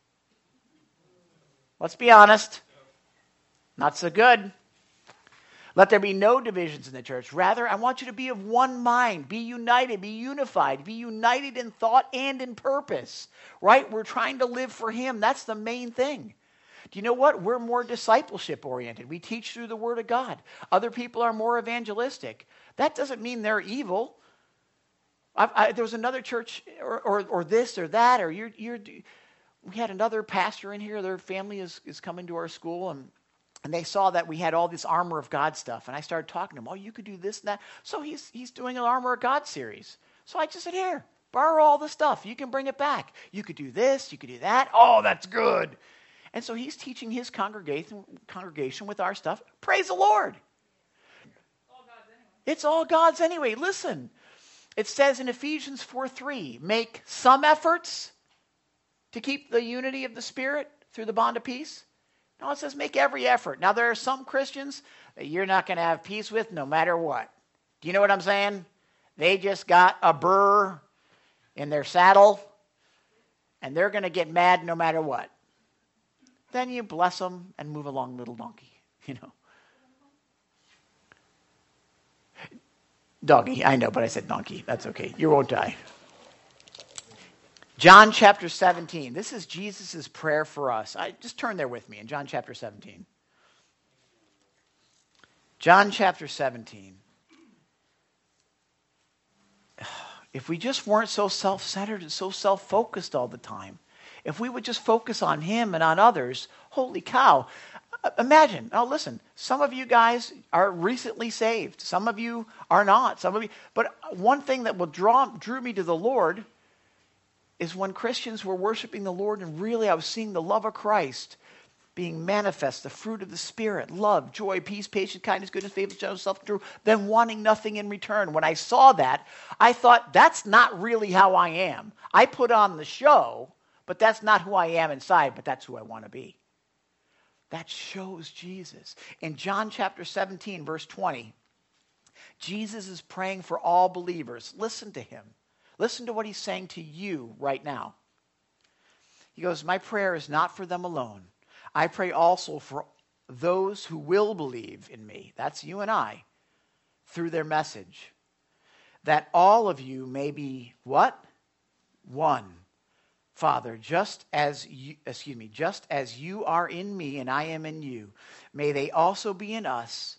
Let's be honest. Not so good. Let there be no divisions in the church. Rather, I want you to be of one mind. Be united. Be unified. Be united in thought and in purpose. Right? We're trying to live for him. That's the main thing. Do you know what? We're more discipleship oriented. We teach through the Word of God. Other people are more evangelistic. That doesn't mean they're evil. I, I, there was another church, or, or, or this or that, or you're, you're. We had another pastor in here. Their family is, is coming to our school, and And they saw that we had all this armor of God stuff. And I started talking to him. Oh, you could do this and that. So he's he's doing an armor of God series. So I just said, here, borrow all the stuff. You can bring it back. You could do this. You could do that. Oh, that's good. And so he's teaching his congregation congregation with our stuff. Praise the Lord. All God's anyway. It's all God's anyway. Listen, it says in Ephesians four three, make some efforts to keep the unity of the Spirit through the bond of peace. No, it says make every effort. Now, there are some Christians that you're not going to have peace with no matter what. Do you know what I'm saying? They just got a burr in their saddle, and they're going to get mad no matter what. Then you bless them and move along, little donkey, you know. Doggy, I know, but I said donkey. That's okay. You won't die. John chapter seventeen. This is Jesus' prayer for us. I, just turn there with me in John chapter seventeen. John chapter seventeen. If we just weren't so self-centered and so self-focused all the time, if we would just focus on him and on others, holy cow. Imagine, now listen, some of you guys are recently saved. Some of you are not. Some of you, but one thing that will draw drew me to the Lord is when Christians were worshiping the Lord, and really I was seeing the love of Christ being manifest, the fruit of the Spirit, love, joy, peace, patience, kindness, goodness, faithfulness, gentleness, self-control, then wanting nothing in return. When I saw that, I thought, that's not really how I am. I put on the show, but that's not who I am inside, but that's who I want to be. That shows Jesus. In John chapter seventeen, verse twenty, Jesus is praying for all believers. Listen to him. Listen to what he's saying to you right now. He goes, my prayer is not for them alone. I pray also for those who will believe in me. That's you and I. Through their message. That all of you may be what? One. Father, just as you, excuse me, just as you are in me and I am in you, may they also be in us,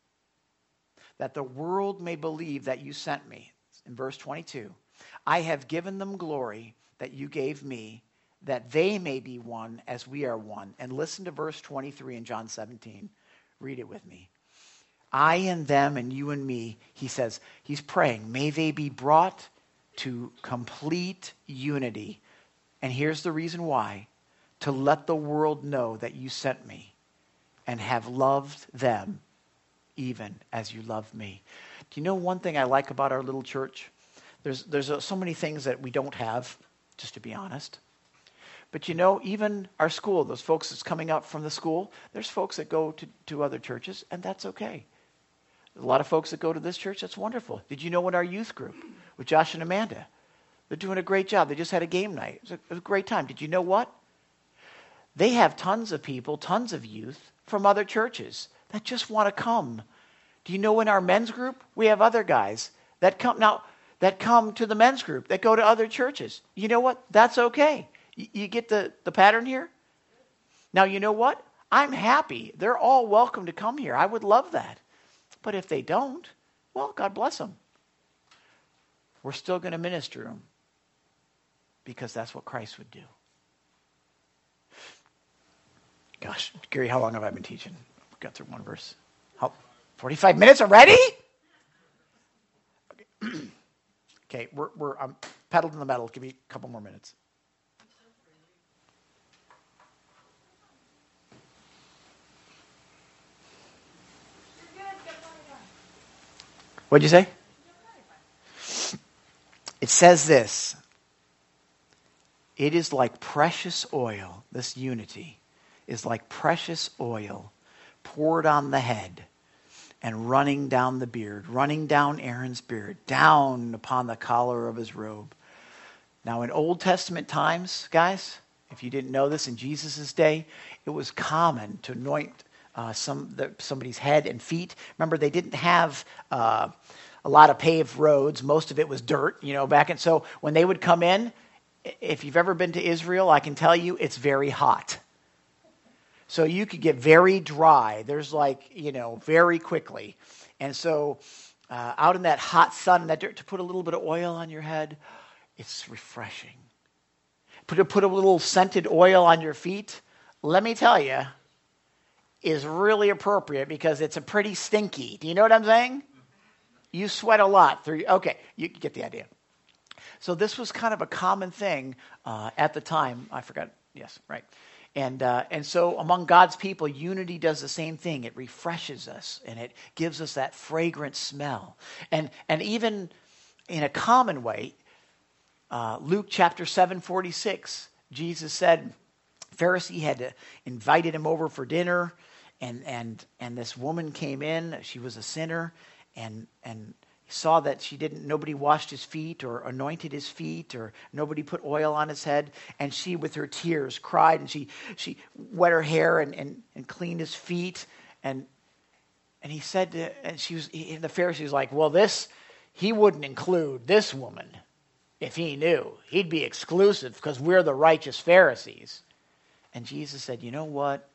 that the world may believe that you sent me. In verse twenty-two. I have given them glory that you gave me, that they may be one as we are one. And listen to verse twenty-three in John seventeen. Read it with me. I and them and you and me, he says, he's praying, may they be brought to complete unity. And here's the reason why. To let the world know that you sent me and have loved them even as you loved me. Do you know one thing I like about our little church? There's there's uh, so many things that we don't have, just to be honest. But you know, even our school, those folks that's coming up from the school, there's folks that go to, to other churches, and that's okay. There's a lot of folks that go to this church, that's wonderful. Did you know in our youth group with Josh and Amanda, they're doing a great job. They just had a game night. It was a, it was a great time. Did you know what? They have tons of people, tons of youth from other churches that just want to come. Do you know in our men's group, we have other guys that come now that come to the men's group, that go to other churches. You know what? That's okay. You, you get the, the pattern here? Now, you know what? I'm happy. They're all welcome to come here. I would love that. But if they don't, well, God bless them. We're still going to minister to them because that's what Christ would do. Gosh, Gary, how long have I been teaching? We got through one verse. How, forty-five minutes already? Okay, okay we're, we're I'm pedal to the metal. Give me a couple more minutes. What'd you say? It says this. It is like precious oil. This unity is like precious oil poured on the head and running down the beard, running down Aaron's beard, down upon the collar of his robe. Now, in Old Testament times, guys, if you didn't know this, in Jesus' day, it was common to anoint uh, some the, somebody's head and feet. Remember, they didn't have uh, a lot of paved roads. Most of it was dirt, you know, back. And so when they would come in, if you've ever been to Israel, I can tell you it's very hot. So you could get very dry. There's like, you know, very quickly. And so uh, out in that hot sun, that dirt, to put a little bit of oil on your head, it's refreshing. Put a, put a little scented oil on your feet, let me tell you, is really appropriate because it's a pretty stinky. Do you know what I'm saying? You sweat a lot through. Okay, you get the idea. So this was kind of a common thing uh, at the time. I forgot. Yes, right. And uh, and so among God's people, unity does the same thing. It refreshes us and it gives us that fragrant smell. And and even in a common way, uh, Luke chapter seven forty-six, Jesus said, Pharisee had invited him over for dinner, and and and this woman came in. She was a sinner, and and saw that she didn't, nobody washed his feet or anointed his feet or nobody put oil on his head. And she, with her tears, cried, and she she wet her hair and, and, and cleaned his feet. And and he said, to, and she was, and the Pharisee was like, well, this, he wouldn't include this woman if he knew. He'd be exclusive because we're the righteous Pharisees. And Jesus said, you know what?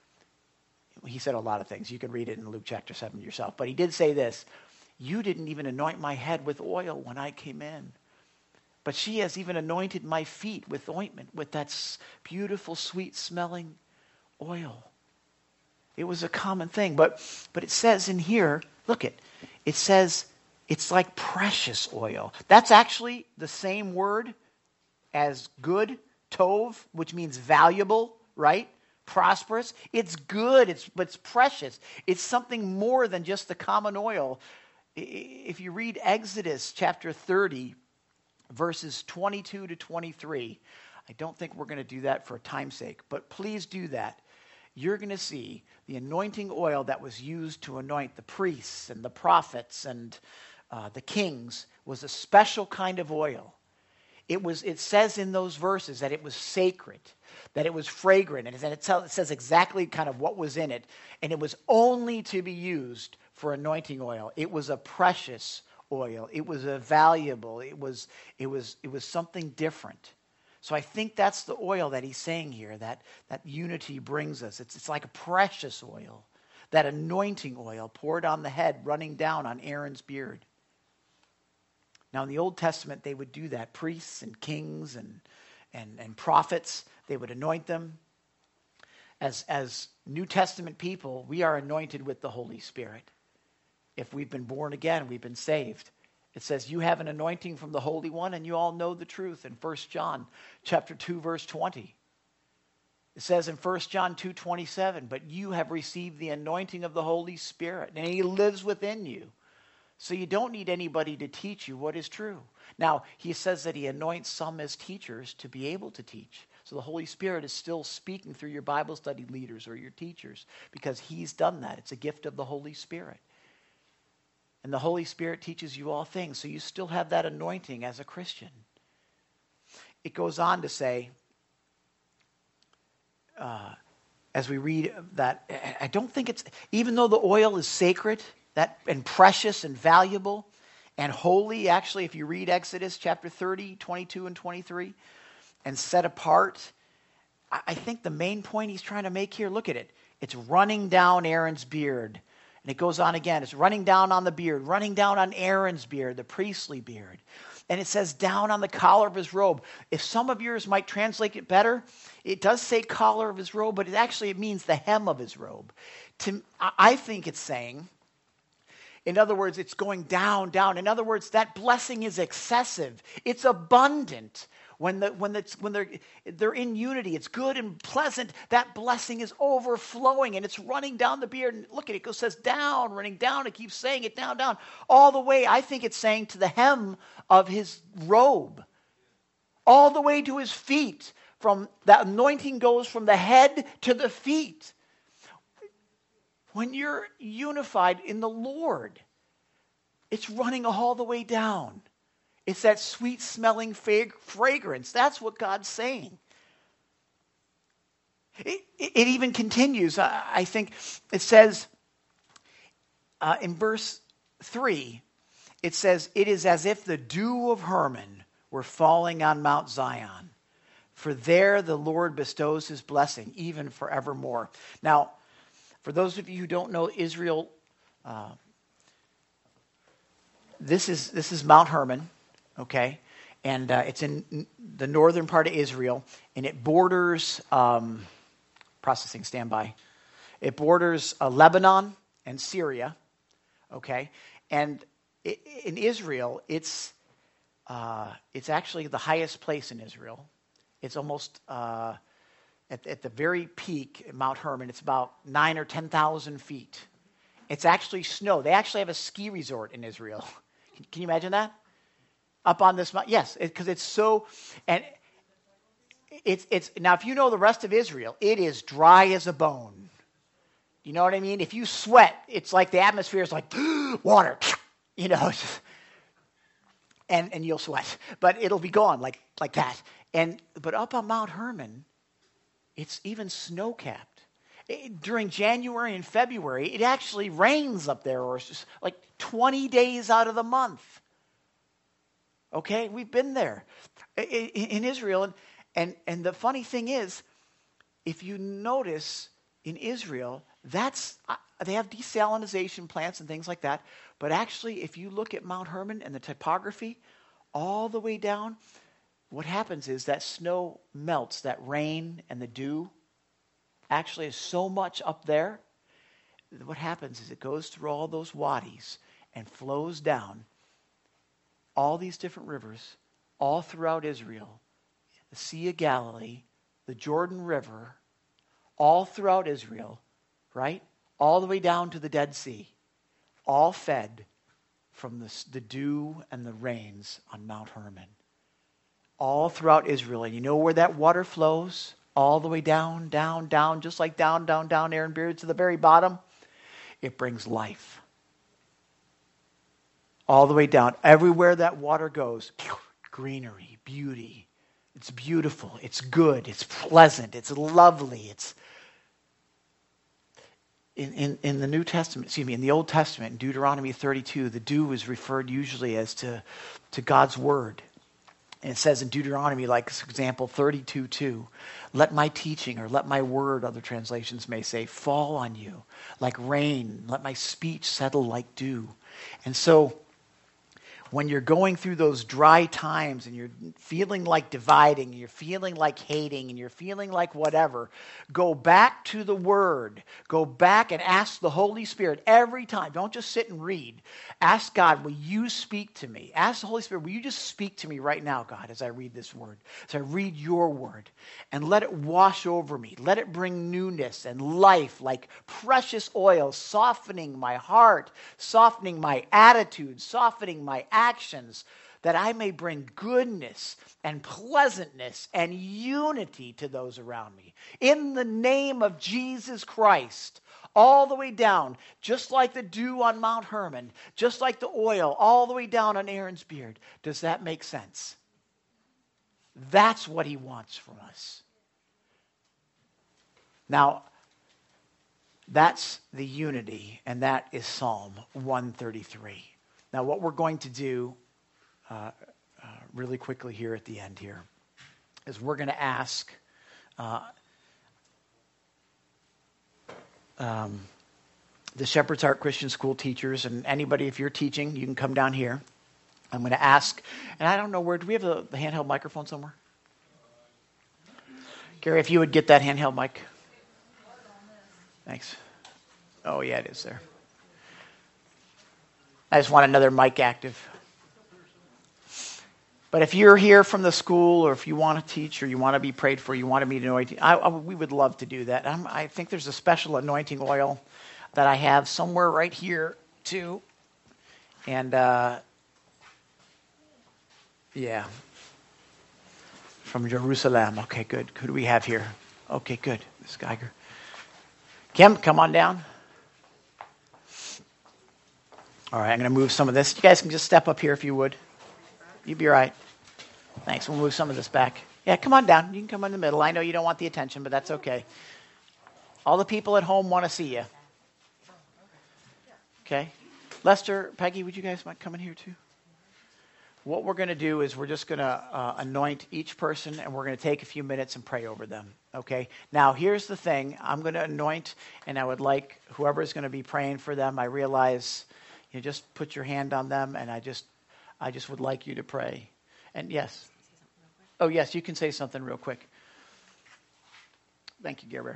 He said a lot of things. You can read it in Luke chapter seven yourself. But he did say this. You didn't even anoint my head with oil when I came in. But she has even anointed my feet with ointment, with that beautiful, sweet-smelling oil. It was a common thing. But, but it says in here, look it, it says it's like precious oil. That's actually the same word as good, tov, which means valuable, right? Prosperous. It's good, it's, but it's precious. It's something more than just the common oil. If you read Exodus chapter thirty, verses twenty-two to twenty-three, I don't think we're going to do that for time's sake, but please do that. You're going to see the anointing oil that was used to anoint the priests and the prophets and uh, the kings was a special kind of oil. It was. It says in those verses that it was sacred, that it was fragrant, and it says exactly kind of what was in it, and it was only to be used for anointing oil. It was a precious oil. It was a valuable. It was it was it was something different. So I think that's the oil that he's saying here, that that unity brings us. It's it's like a precious oil, that anointing oil poured on the head, running down on Aaron's beard. Now in the Old Testament they would do that. Priests and kings and and, and prophets, they would anoint them. As as New Testament people, we are anointed with the Holy Spirit. If we've been born again, we've been saved. It says you have an anointing from the Holy One, and you all know the truth in First John chapter two, verse twenty. It says in First John two twenty-seven, but you have received the anointing of the Holy Spirit, and he lives within you. So you don't need anybody to teach you what is true. Now, he says that he anoints some as teachers to be able to teach. So the Holy Spirit is still speaking through your Bible study leaders or your teachers because he's done that. It's a gift of the Holy Spirit. And the Holy Spirit teaches you all things. So you still have that anointing as a Christian. It goes on to say, uh, as we read that, I don't think it's, even though the oil is sacred that and precious and valuable and holy, actually, if you read Exodus chapter thirty, twenty-two and twenty-three, and set apart, I think the main point he's trying to make here, look at it. It's running down Aaron's beard. And it goes on again. It's running down on the beard, running down on Aaron's beard, the priestly beard. And it says down on the collar of his robe. If some of yours might translate it better, it does say collar of his robe, but it actually it means the hem of his robe. To, I think it's saying, in other words, it's going down, down. In other words, that blessing is excessive. It's abundant. When the when the when they're they're in unity, it's good and pleasant. That blessing is overflowing and it's running down the beard. And look at it, it says down, running down. It keeps saying it down, down, all the way. I think it's saying to the hem of his robe, all the way to his feet. From that anointing goes from the head to the feet. When you're unified in the Lord, it's running all the way down. It's that sweet smelling fag- fragrance. That's what God's saying. It, it, it even continues. I, I think it says uh, in verse three, it says, it is as if the dew of Hermon were falling on Mount Zion. For there the Lord bestows his blessing, even forevermore. Now, for those of you who don't know Israel, uh, this is this is Mount Hermon, okay? And uh, it's in the northern part of Israel, and it borders, um, processing standby, it borders uh, Lebanon and Syria, okay? And it, in Israel, it's uh, it's actually the highest place in Israel. It's almost uh, at, at the very peak at Mount Hermon. It's about nine or ten thousand feet. It's actually snow. They actually have a ski resort in Israel. Can, can you imagine that? Up on this mountain, yes, because it, it's so, and it's it's now. If you know the rest of Israel, it is dry as a bone. You know what I mean? If you sweat, it's like the atmosphere is like water. You know, and and you'll sweat, but it'll be gone like like that. And but up on Mount Hermon, it's even snow-capped. It, during January and February, it actually rains up there, or it's just like twenty days out of the month. Okay, we've been there in, in Israel, and, and and the funny thing is, if you notice in Israel, that's they have desalination plants and things like that. But actually, if you look at Mount Hermon and the topography, all the way down, what happens is that snow melts, that rain and the dew actually is so much up there. What happens is it goes through all those wadis and flows down all these different rivers all throughout Israel, the Sea of Galilee, the Jordan River, all throughout Israel, right? All the way down to the Dead Sea, all fed from the, the dew and the rains on Mount Hermon. All throughout Israel. And you know where that water flows? All the way down, down, down, just like down, down, down, Aaron Beard, to the very bottom. It brings life. All the way down. Everywhere that water goes, greenery, beauty. It's beautiful. It's good. It's pleasant. It's lovely. It's in, in, in the New Testament, excuse me, in the Old Testament, in Deuteronomy thirty-two, the dew is referred usually as to, to God's word. And it says in Deuteronomy, like for example, thirty-two two, let my teaching, or let my word, other translations may say, fall on you like rain. Let my speech settle like dew. And so when you're going through those dry times and you're feeling like dividing, and you're feeling like hating, and you're feeling like whatever, go back to the Word. Go back and ask the Holy Spirit every time. Don't just sit and read. Ask God, will you speak to me? Ask the Holy Spirit, will you just speak to me right now, God, as I read this Word, as I read your Word, and let it wash over me. Let it bring newness and life like precious oil, softening my heart, softening my attitude, softening my actions, that I may bring goodness and pleasantness and unity to those around me. In the name of Jesus Christ, all the way down, just like the dew on Mount Hermon, just like the oil, all the way down on Aaron's beard. Does that make sense? That's what he wants from us. Now, that's the unity, and that is Psalm one thirty-three. Now, what we're going to do uh, uh, really quickly here at the end here is we're going to ask uh, um, the Shepherd's Heart Christian School teachers, and anybody, if you're teaching, you can come down here. I'm going to ask, and I don't know where, do we have the, the handheld microphone somewhere? Gary, if you would get that handheld mic. Thanks. Oh, yeah, it is there. I just want another mic active. But if you're here from the school, or if you want to teach, or you want to be prayed for, you want to be anointed, I, I, we would love to do that. I'm, I think there's a special anointing oil that I have somewhere right here, too. And, uh, yeah. From Jerusalem. Okay, good. Who do we have here? Okay, good. Miss Geiger. Kim, come on down. All right, I'm going to move some of this. You guys can just step up here if you would. You'd be all right. Thanks. We'll move some of this back. Yeah, come on down. You can come in the middle. I know you don't want the attention, but that's okay. All the people at home want to see you. Okay? Lester, Peggy, would you guys mind coming here too? What we're going to do is we're just going to uh, anoint each person, and we're going to take a few minutes and pray over them. Okay? Now, here's the thing. I'm going to anoint, and I would like whoever is going to be praying for them, I realize, you just put your hand on them, and I just, I just would like you to pray. And yes. Oh, yes, you can say something real quick. Thank you, Gerber.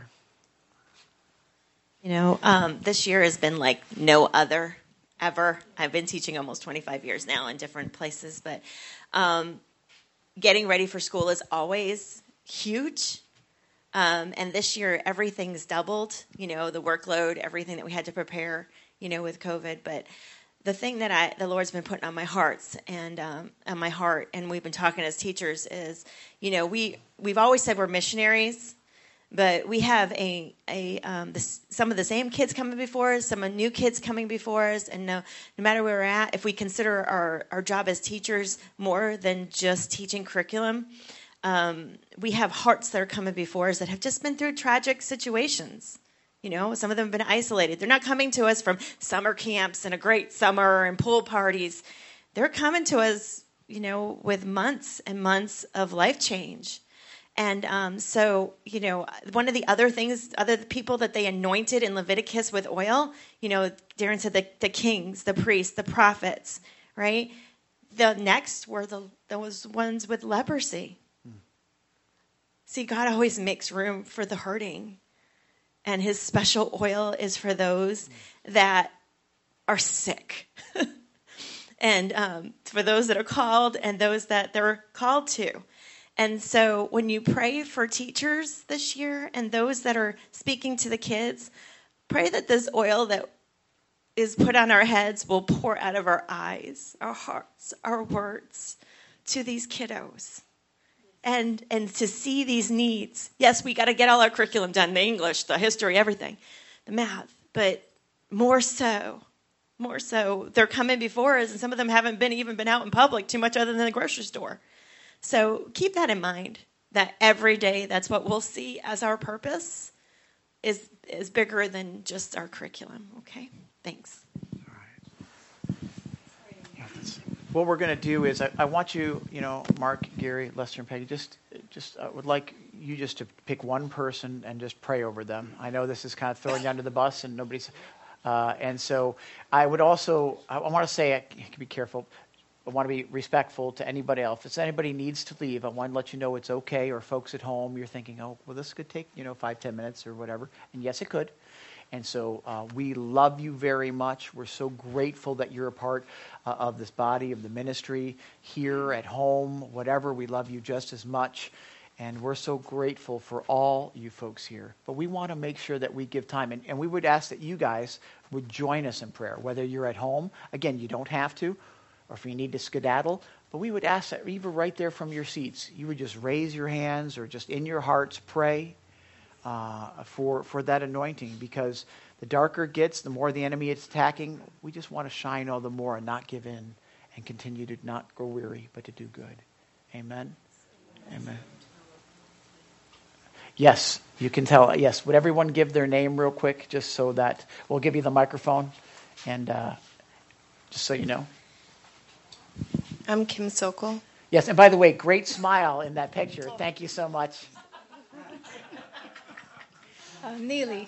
You know, um, this year has been like no other ever. I've been teaching almost twenty-five years now in different places, but um, getting ready for school is always huge. Um, and this year, everything's doubled, you know, the workload, everything that we had to prepare, you know, with COVID. But the thing that I, the Lord's been putting on my hearts and um, on my heart, and we've been talking as teachers is, you know, we, we've always said we're missionaries. But we have a, a um, this, some of the same kids coming before us, some of new kids coming before us, and no, no matter where we're at, if we consider our, our job as teachers more than just teaching curriculum, um, we have hearts that are coming before us that have just been through tragic situations. You know, some of them have been isolated. They're not coming to us from summer camps and a great summer and pool parties. They're coming to us, you know, with months and months of life change. And um, so, you know, one of the other things, other people that they anointed in Leviticus with oil, you know, Darren said the, the kings, the priests, the prophets, right? The next were the those ones with leprosy. Hmm. See, God always makes room for the hurting. And his special oil is for those hmm. that are sick. and um, for those that are called and those that they're called to. And so when you pray for teachers this year and those that are speaking to the kids, pray that this oil that is put on our heads will pour out of our eyes, our hearts, our words to these kiddos. And and to see these needs. Yes, we got to get all our curriculum done, the English, the history, everything, the math. But more so, more so, they're coming before us, and some of them haven't been even been out in public too much other than the grocery store. So keep that in mind, that every day that's what we'll see as our purpose is is bigger than just our curriculum, okay? Thanks. All right. What we're going to do is I, I want you, you know, Mark, Gary, Lester, and Peggy, just, just I would like you just to pick one person and just pray over them. I know this is kind of throwing you under the bus and nobody's, uh, and so I would also, I, I want to say, I can be careful, I want to be respectful to anybody else. If anybody needs to leave, I want to let you know it's okay. Or folks at home, you're thinking, oh, well, this could take, you know, five, ten minutes or whatever. And yes, it could. And so uh, we love you very much. We're so grateful that you're a part uh, of this body, of the ministry, here, at home, whatever. We love you just as much. And we're so grateful for all you folks here. But we want to make sure that we give time. And, and we would ask that you guys would join us in prayer, whether you're at home. Again, you don't have to. Or if you need to skedaddle, but we would ask that even right there from your seats, you would just raise your hands or just in your hearts pray uh, for for that anointing, because the darker it gets, the more the enemy is attacking. We just want to shine all the more and not give in and continue to not grow weary, but to do good. Amen? Amen. Yes, you can tell. Yes, would everyone give their name real quick, just so that we'll give you the microphone, and uh, just so you know. I'm Kim Sokol. Yes, and by the way, great smile in that picture. Thank you so much. Uh, Neely.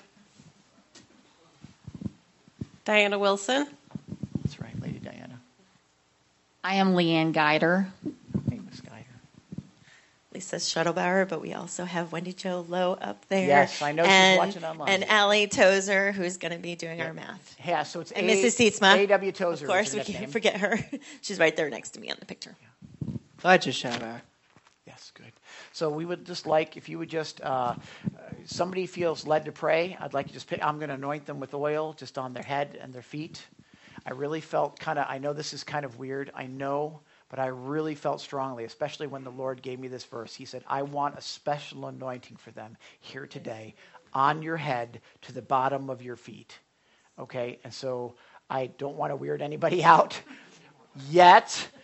Diana Wilson. That's right, Lady Diana. I am Leanne Guider. Hey, Miss Guider. Lisa Shuttlebauer, but we also have Wendy Jo Lowe up there. Yes, I know she's and, watching online. And Allie Tozer, who's going to be doing yeah. our math. Yeah, so it's and A- Missus Sietzma. A W Tozer. Of course, we can't forget her. She's right there next to me on the picture. Yeah. I just shout out. Yes, good. So we would just like, if you would just, uh, somebody feels led to pray, I'd like you to just pick, I'm going to anoint them with oil just on their head and their feet. I really felt kind of, I know this is kind of weird, I know, but I really felt strongly, especially when the Lord gave me this verse. He said, I want a special anointing for them here today, on your head to the bottom of your feet. Okay, and so I don't want to weird anybody out yet.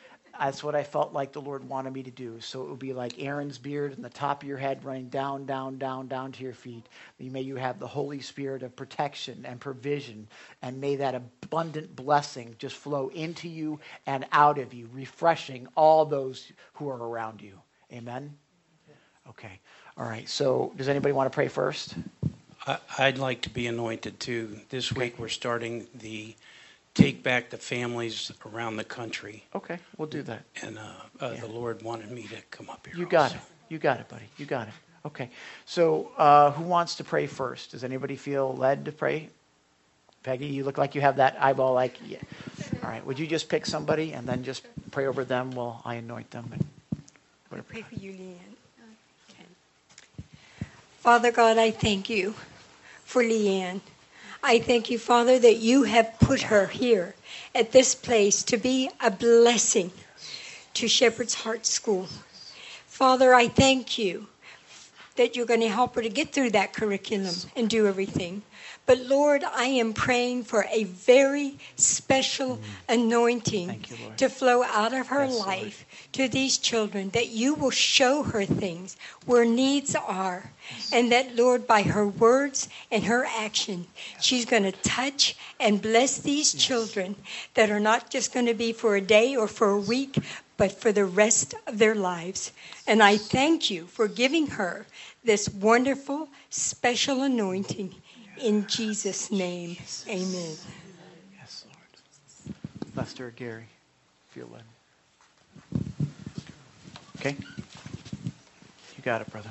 That's what I felt like the Lord wanted me to do. So it would be like Aaron's beard and the top of your head running down, down, down, down to your feet. May you have the Holy Spirit of protection and provision, and may that abundant blessing just flow into you and out of you, refreshing all those who are around you. Amen? Okay. All right. So does anybody want to pray first? I- I'd like to be anointed too. This week we're starting the Take Back the Families around the country. Okay, we'll do that. And uh, uh, Yeah. the Lord wanted me to come up here. You got also. it. You got it, buddy. You got it. Okay. So uh, who wants to pray first? Does anybody feel led to pray? Peggy, you look like you have that eyeball like, yeah. All right. Would you just pick somebody and then just pray over them while I anoint them? And I pray for you, Leanne. Okay. Father God, I thank you for Leanne. I thank you, Father, that you have put her here at this place to be a blessing to Shepherd's Heart School. Father, I thank you that you're going to help her to get through that curriculum and do everything. But Lord, I am praying for a very special anointing Thank you, Lord. to flow out of her Yes, Lord. life to these children, that you will show her things where needs are, and that, Lord, by her words and her action, she's going to touch and bless these children that are not just going to be for a day or for a week, but for the rest of their lives. And I thank you for giving her this wonderful, special anointing. In Jesus' name, amen. yes, Lord. Lester or Gary, feel led. Okay? You got it, brother.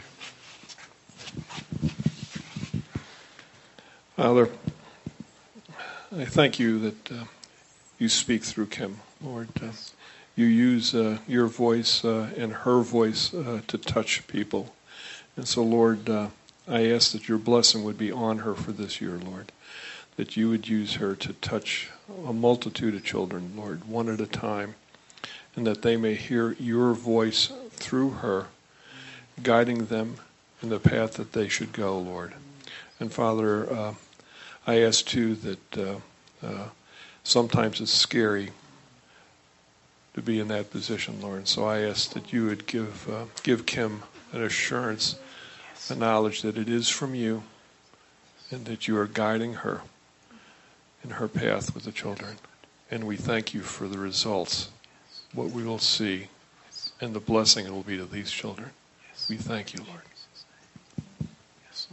Father, I thank you that uh, you speak through Kim, Lord. Uh, you use uh, your voice uh, and her voice uh, to touch people. And so, Lord, uh, I ask that your blessing would be on her for this year, Lord, that you would use her to touch a multitude of children, Lord, one at a time, and that they may hear your voice through her, guiding them in the path that they should go, Lord. And Father, uh, I ask too that uh, uh, sometimes it's scary to be in that position, Lord. So I ask that you would give uh, give Kim an assurance, a knowledge that it is from you, and that you are guiding her in her path with the children. And we thank you for the results, what we will see, and the blessing it will be to these children. We thank you, Lord. Yes,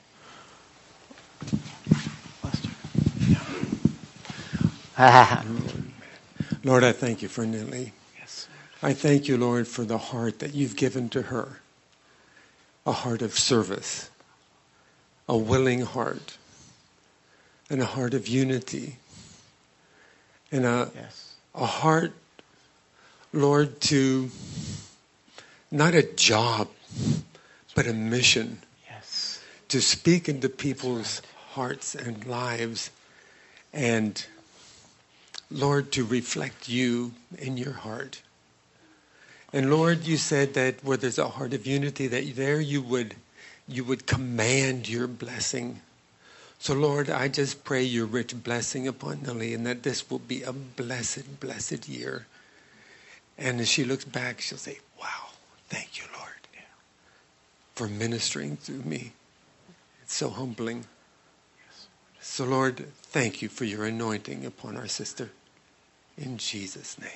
Lester. Lord, I thank you for Nellie. Yes. I thank you, Lord, for the heart that you've given to her. A heart of service, a willing heart, and a heart of unity, and a, Yes. a heart, Lord, to not a job, but a mission. Yes. To speak into people's hearts and lives, and Lord, to reflect you in your heart. And Lord, you said that where there's a heart of unity, that there you would you would command your blessing. So Lord, I just pray your rich blessing upon Nellie, and that this will be a blessed, blessed year. And as she looks back, she'll say, wow, thank you, Lord, for ministering through me. It's so humbling. So Lord, thank you for your anointing upon our sister. In Jesus' name.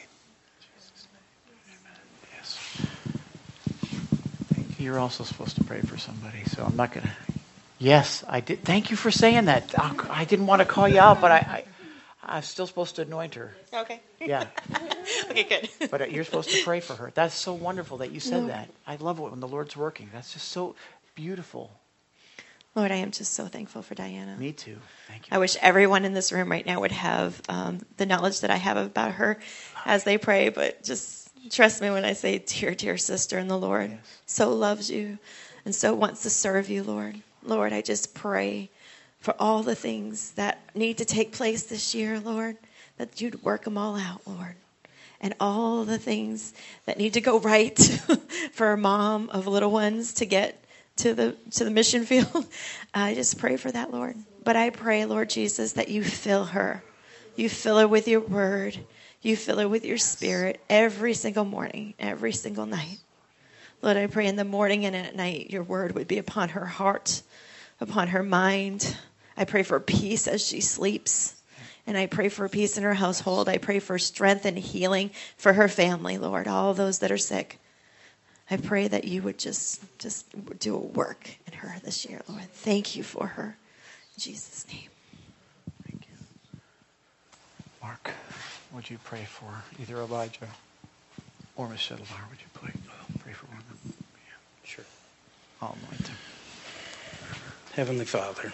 You're also supposed to pray for somebody, so I'm not going to. Yes, I did. Thank you for saying that. I didn't want to call you out, but I, I, I'm still supposed to anoint her. Okay. Yeah. Okay, good. But you're supposed to pray for her. That's so wonderful that you said that. I love it when the Lord's working. That's just so beautiful. Lord, I am just so thankful for Diana. Me too. Thank you. I wish everyone in this room right now would have um, the knowledge that I have about her as they pray, but just trust me when I say, dear, dear sister in the Lord, Yes. so loves you and so wants to serve you, Lord. Lord, I just pray for all the things that need to take place this year, Lord, that you'd work them all out, Lord. And all the things that need to go right for a mom of little ones to get to the to the mission field. I just pray for that, Lord. But I pray, Lord Jesus, that you fill her. You fill her with your word. You fill her with your spirit every single morning, every single night. Lord, I pray in the morning and at night your word would be upon her heart, upon her mind. I pray for peace as she sleeps. And I pray for peace in her household. I pray for strength and healing for her family, Lord, all those that are sick. I pray that you would just, just do a work in her this year, Lord. Thank you for her. In Jesus' name. Thank you. Mark, would you pray for either Elijah or Miss Shettlebar? Would you pray, pray for one of them? Yeah, sure. I'll anoint him. Heavenly Father,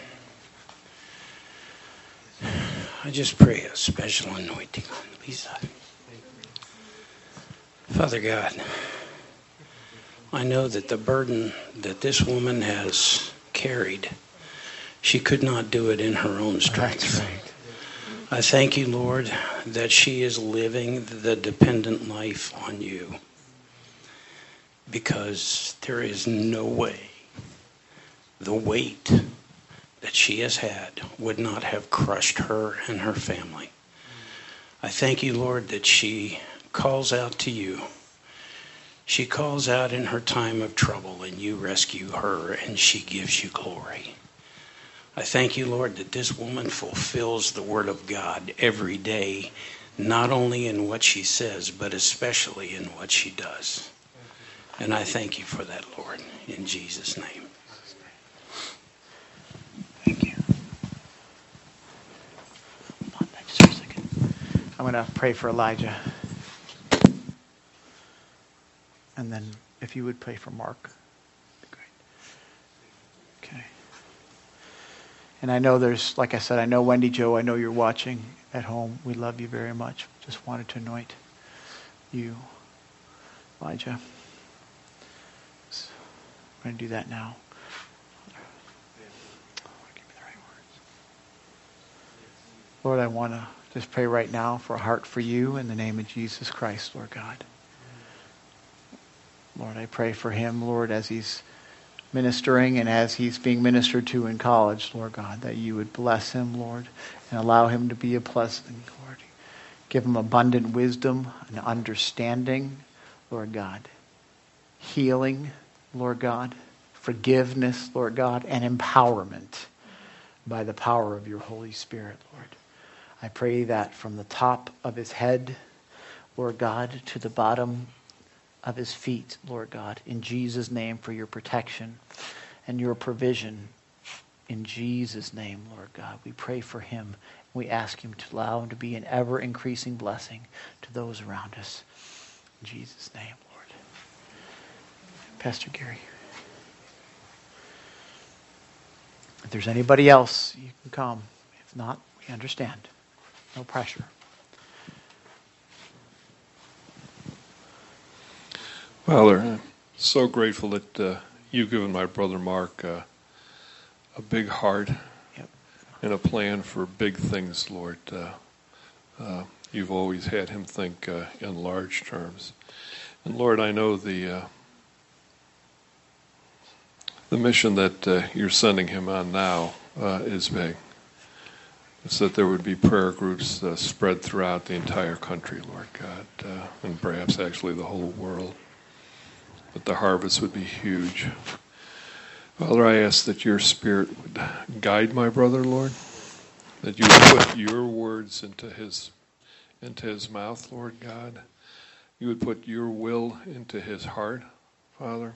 I just pray a special anointing on Lisa. Father God, I know that the burden that this woman has carried, she could not do it in her own strength. That's right. I thank you, Lord, that she is living the dependent life on you, because there is no way the weight that she has had would not have crushed her and her family. I thank you, Lord, that she calls out to you. She calls out in her time of trouble, and you rescue her, and she gives you glory. I thank you, Lord, that this woman fulfills the word of God every day, not only in what she says, but especially in what she does. And I thank you for that, Lord, in Jesus' name. Thank you. Hold on just for a second. I'm going to pray for Elijah. And then if you would pray for Mark. Great. Okay. And I know there's, like I said, I know Wendy Jo, I know you're watching at home. We love you very much. Just wanted to anoint you, Elijah. So I'm going to do that now. Give me the right words. Lord, I want to just pray right now for a heart for you in the name of Jesus Christ, Lord God. Lord, I pray for him, Lord, as he's ministering and as he's being ministered to in college, Lord God, that you would bless him, Lord, and allow him to be a blessing, Lord. Give him abundant wisdom and understanding, Lord God. Healing, Lord God. Forgiveness, Lord God, and empowerment by the power of your Holy Spirit, Lord. I pray that from the top of his head, Lord God, to the bottom of his feet, Lord God, in Jesus' name, for your protection and your provision. In Jesus' name, Lord God, we pray for him. We ask him to allow him to be an ever-increasing blessing to those around us. In Jesus' name, Lord. Pastor Gary. If there's anybody else, you can come. If not, we understand. No pressure. Father, I'm so grateful that uh, you've given my brother Mark uh, a big heart Yep. and a plan for big things, Lord. Uh, uh, you've always had him think uh, in large terms. And Lord, I know the uh, the mission that uh, you're sending him on now uh, is big. It's that there would be prayer groups uh, spread throughout the entire country, Lord God, uh, and perhaps actually the whole world. That the harvest would be huge. Father, I ask that your Spirit would guide my brother, Lord. That you would put your words into his into his mouth, Lord God. You would put your will into his heart, Father.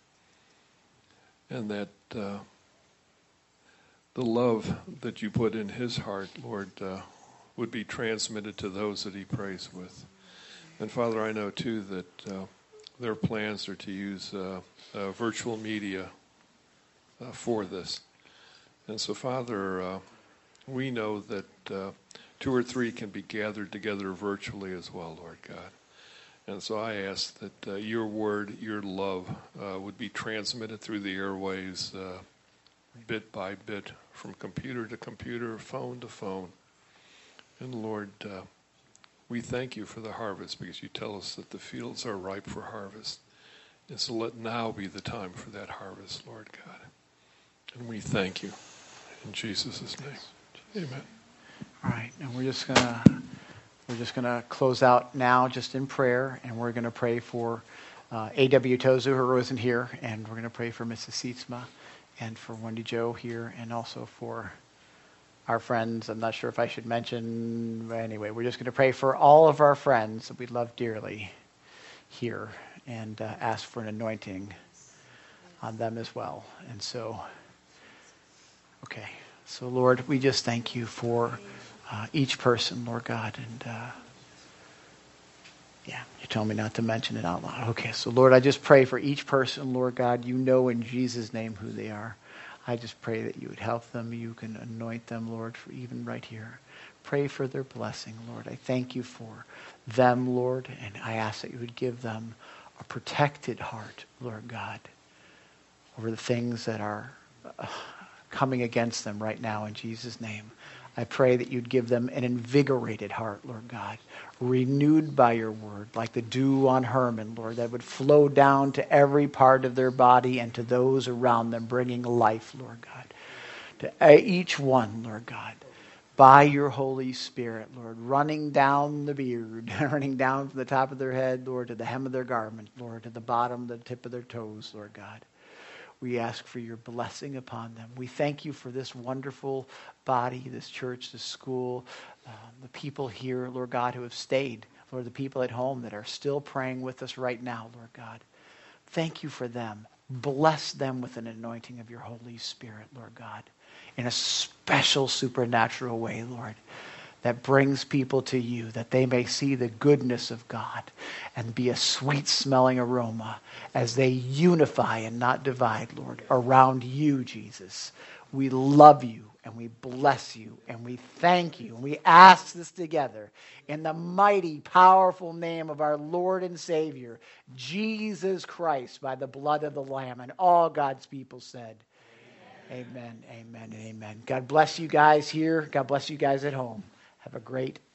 And that uh, the love that you put in his heart, Lord, uh, would be transmitted to those that he prays with. And Father, I know too that uh, their plans are to use uh, uh, virtual media uh, for this. And so, Father, uh, we know that uh, two or three can be gathered together virtually as well, Lord God. And so I ask that uh, your word, your love, uh, would be transmitted through the airways uh, bit by bit, from computer to computer, phone to phone. And Lord, uh, we thank you for the harvest, because you tell us that the fields are ripe for harvest. And so let now be the time for that harvest, Lord God. And we thank you. In Jesus' name, amen. All right, and we're just going to we're just going to close out now just in prayer, and we're going to pray for uh, A W Tozu, who isn't here, and we're going to pray for Missus Sietsma and for Wendy Joe here, and also for our friends. I'm not sure if I should mention, but anyway, we're just going to pray for all of our friends that we love dearly here, and uh, ask for an anointing on them as well. And so, okay. So, Lord, we just thank you for uh, each person, Lord God. And, uh, yeah, you told me not to mention it out loud. Okay, so, Lord, I just pray for each person, Lord God. You know in Jesus' name who they are. I just pray that you would help them. You can anoint them, Lord, for even right here. Pray for their blessing, Lord. I thank you for them, Lord, and I ask that you would give them a protected heart, Lord God, over the things that are uh, coming against them right now in Jesus' name. I pray that you'd give them an invigorated heart, Lord God, renewed by your word, like the dew on Hermon, Lord, that would flow down to every part of their body and to those around them, bringing life, Lord God, to each one, Lord God, by your Holy Spirit, Lord, running down the beard, running down from the top of their head, Lord, to the hem of their garment, Lord, to the bottom, the tip of their toes, Lord God. We ask for your blessing upon them. We thank you for this wonderful body, this church, this school, um, the people here, Lord God, who have stayed. Lord, the people at home that are still praying with us right now, Lord God. Thank you for them. Bless them with an anointing of your Holy Spirit, Lord God, in a special supernatural way, Lord, that brings people to you, that they may see the goodness of God and be a sweet-smelling aroma as they unify and not divide, Lord, around you, Jesus. We love you, and we bless you, and we thank you, and we ask this together in the mighty, powerful name of our Lord and Savior, Jesus Christ, by the blood of the Lamb. And all God's people said, amen, amen, and amen. God bless you guys here. God bless you guys at home. Have a great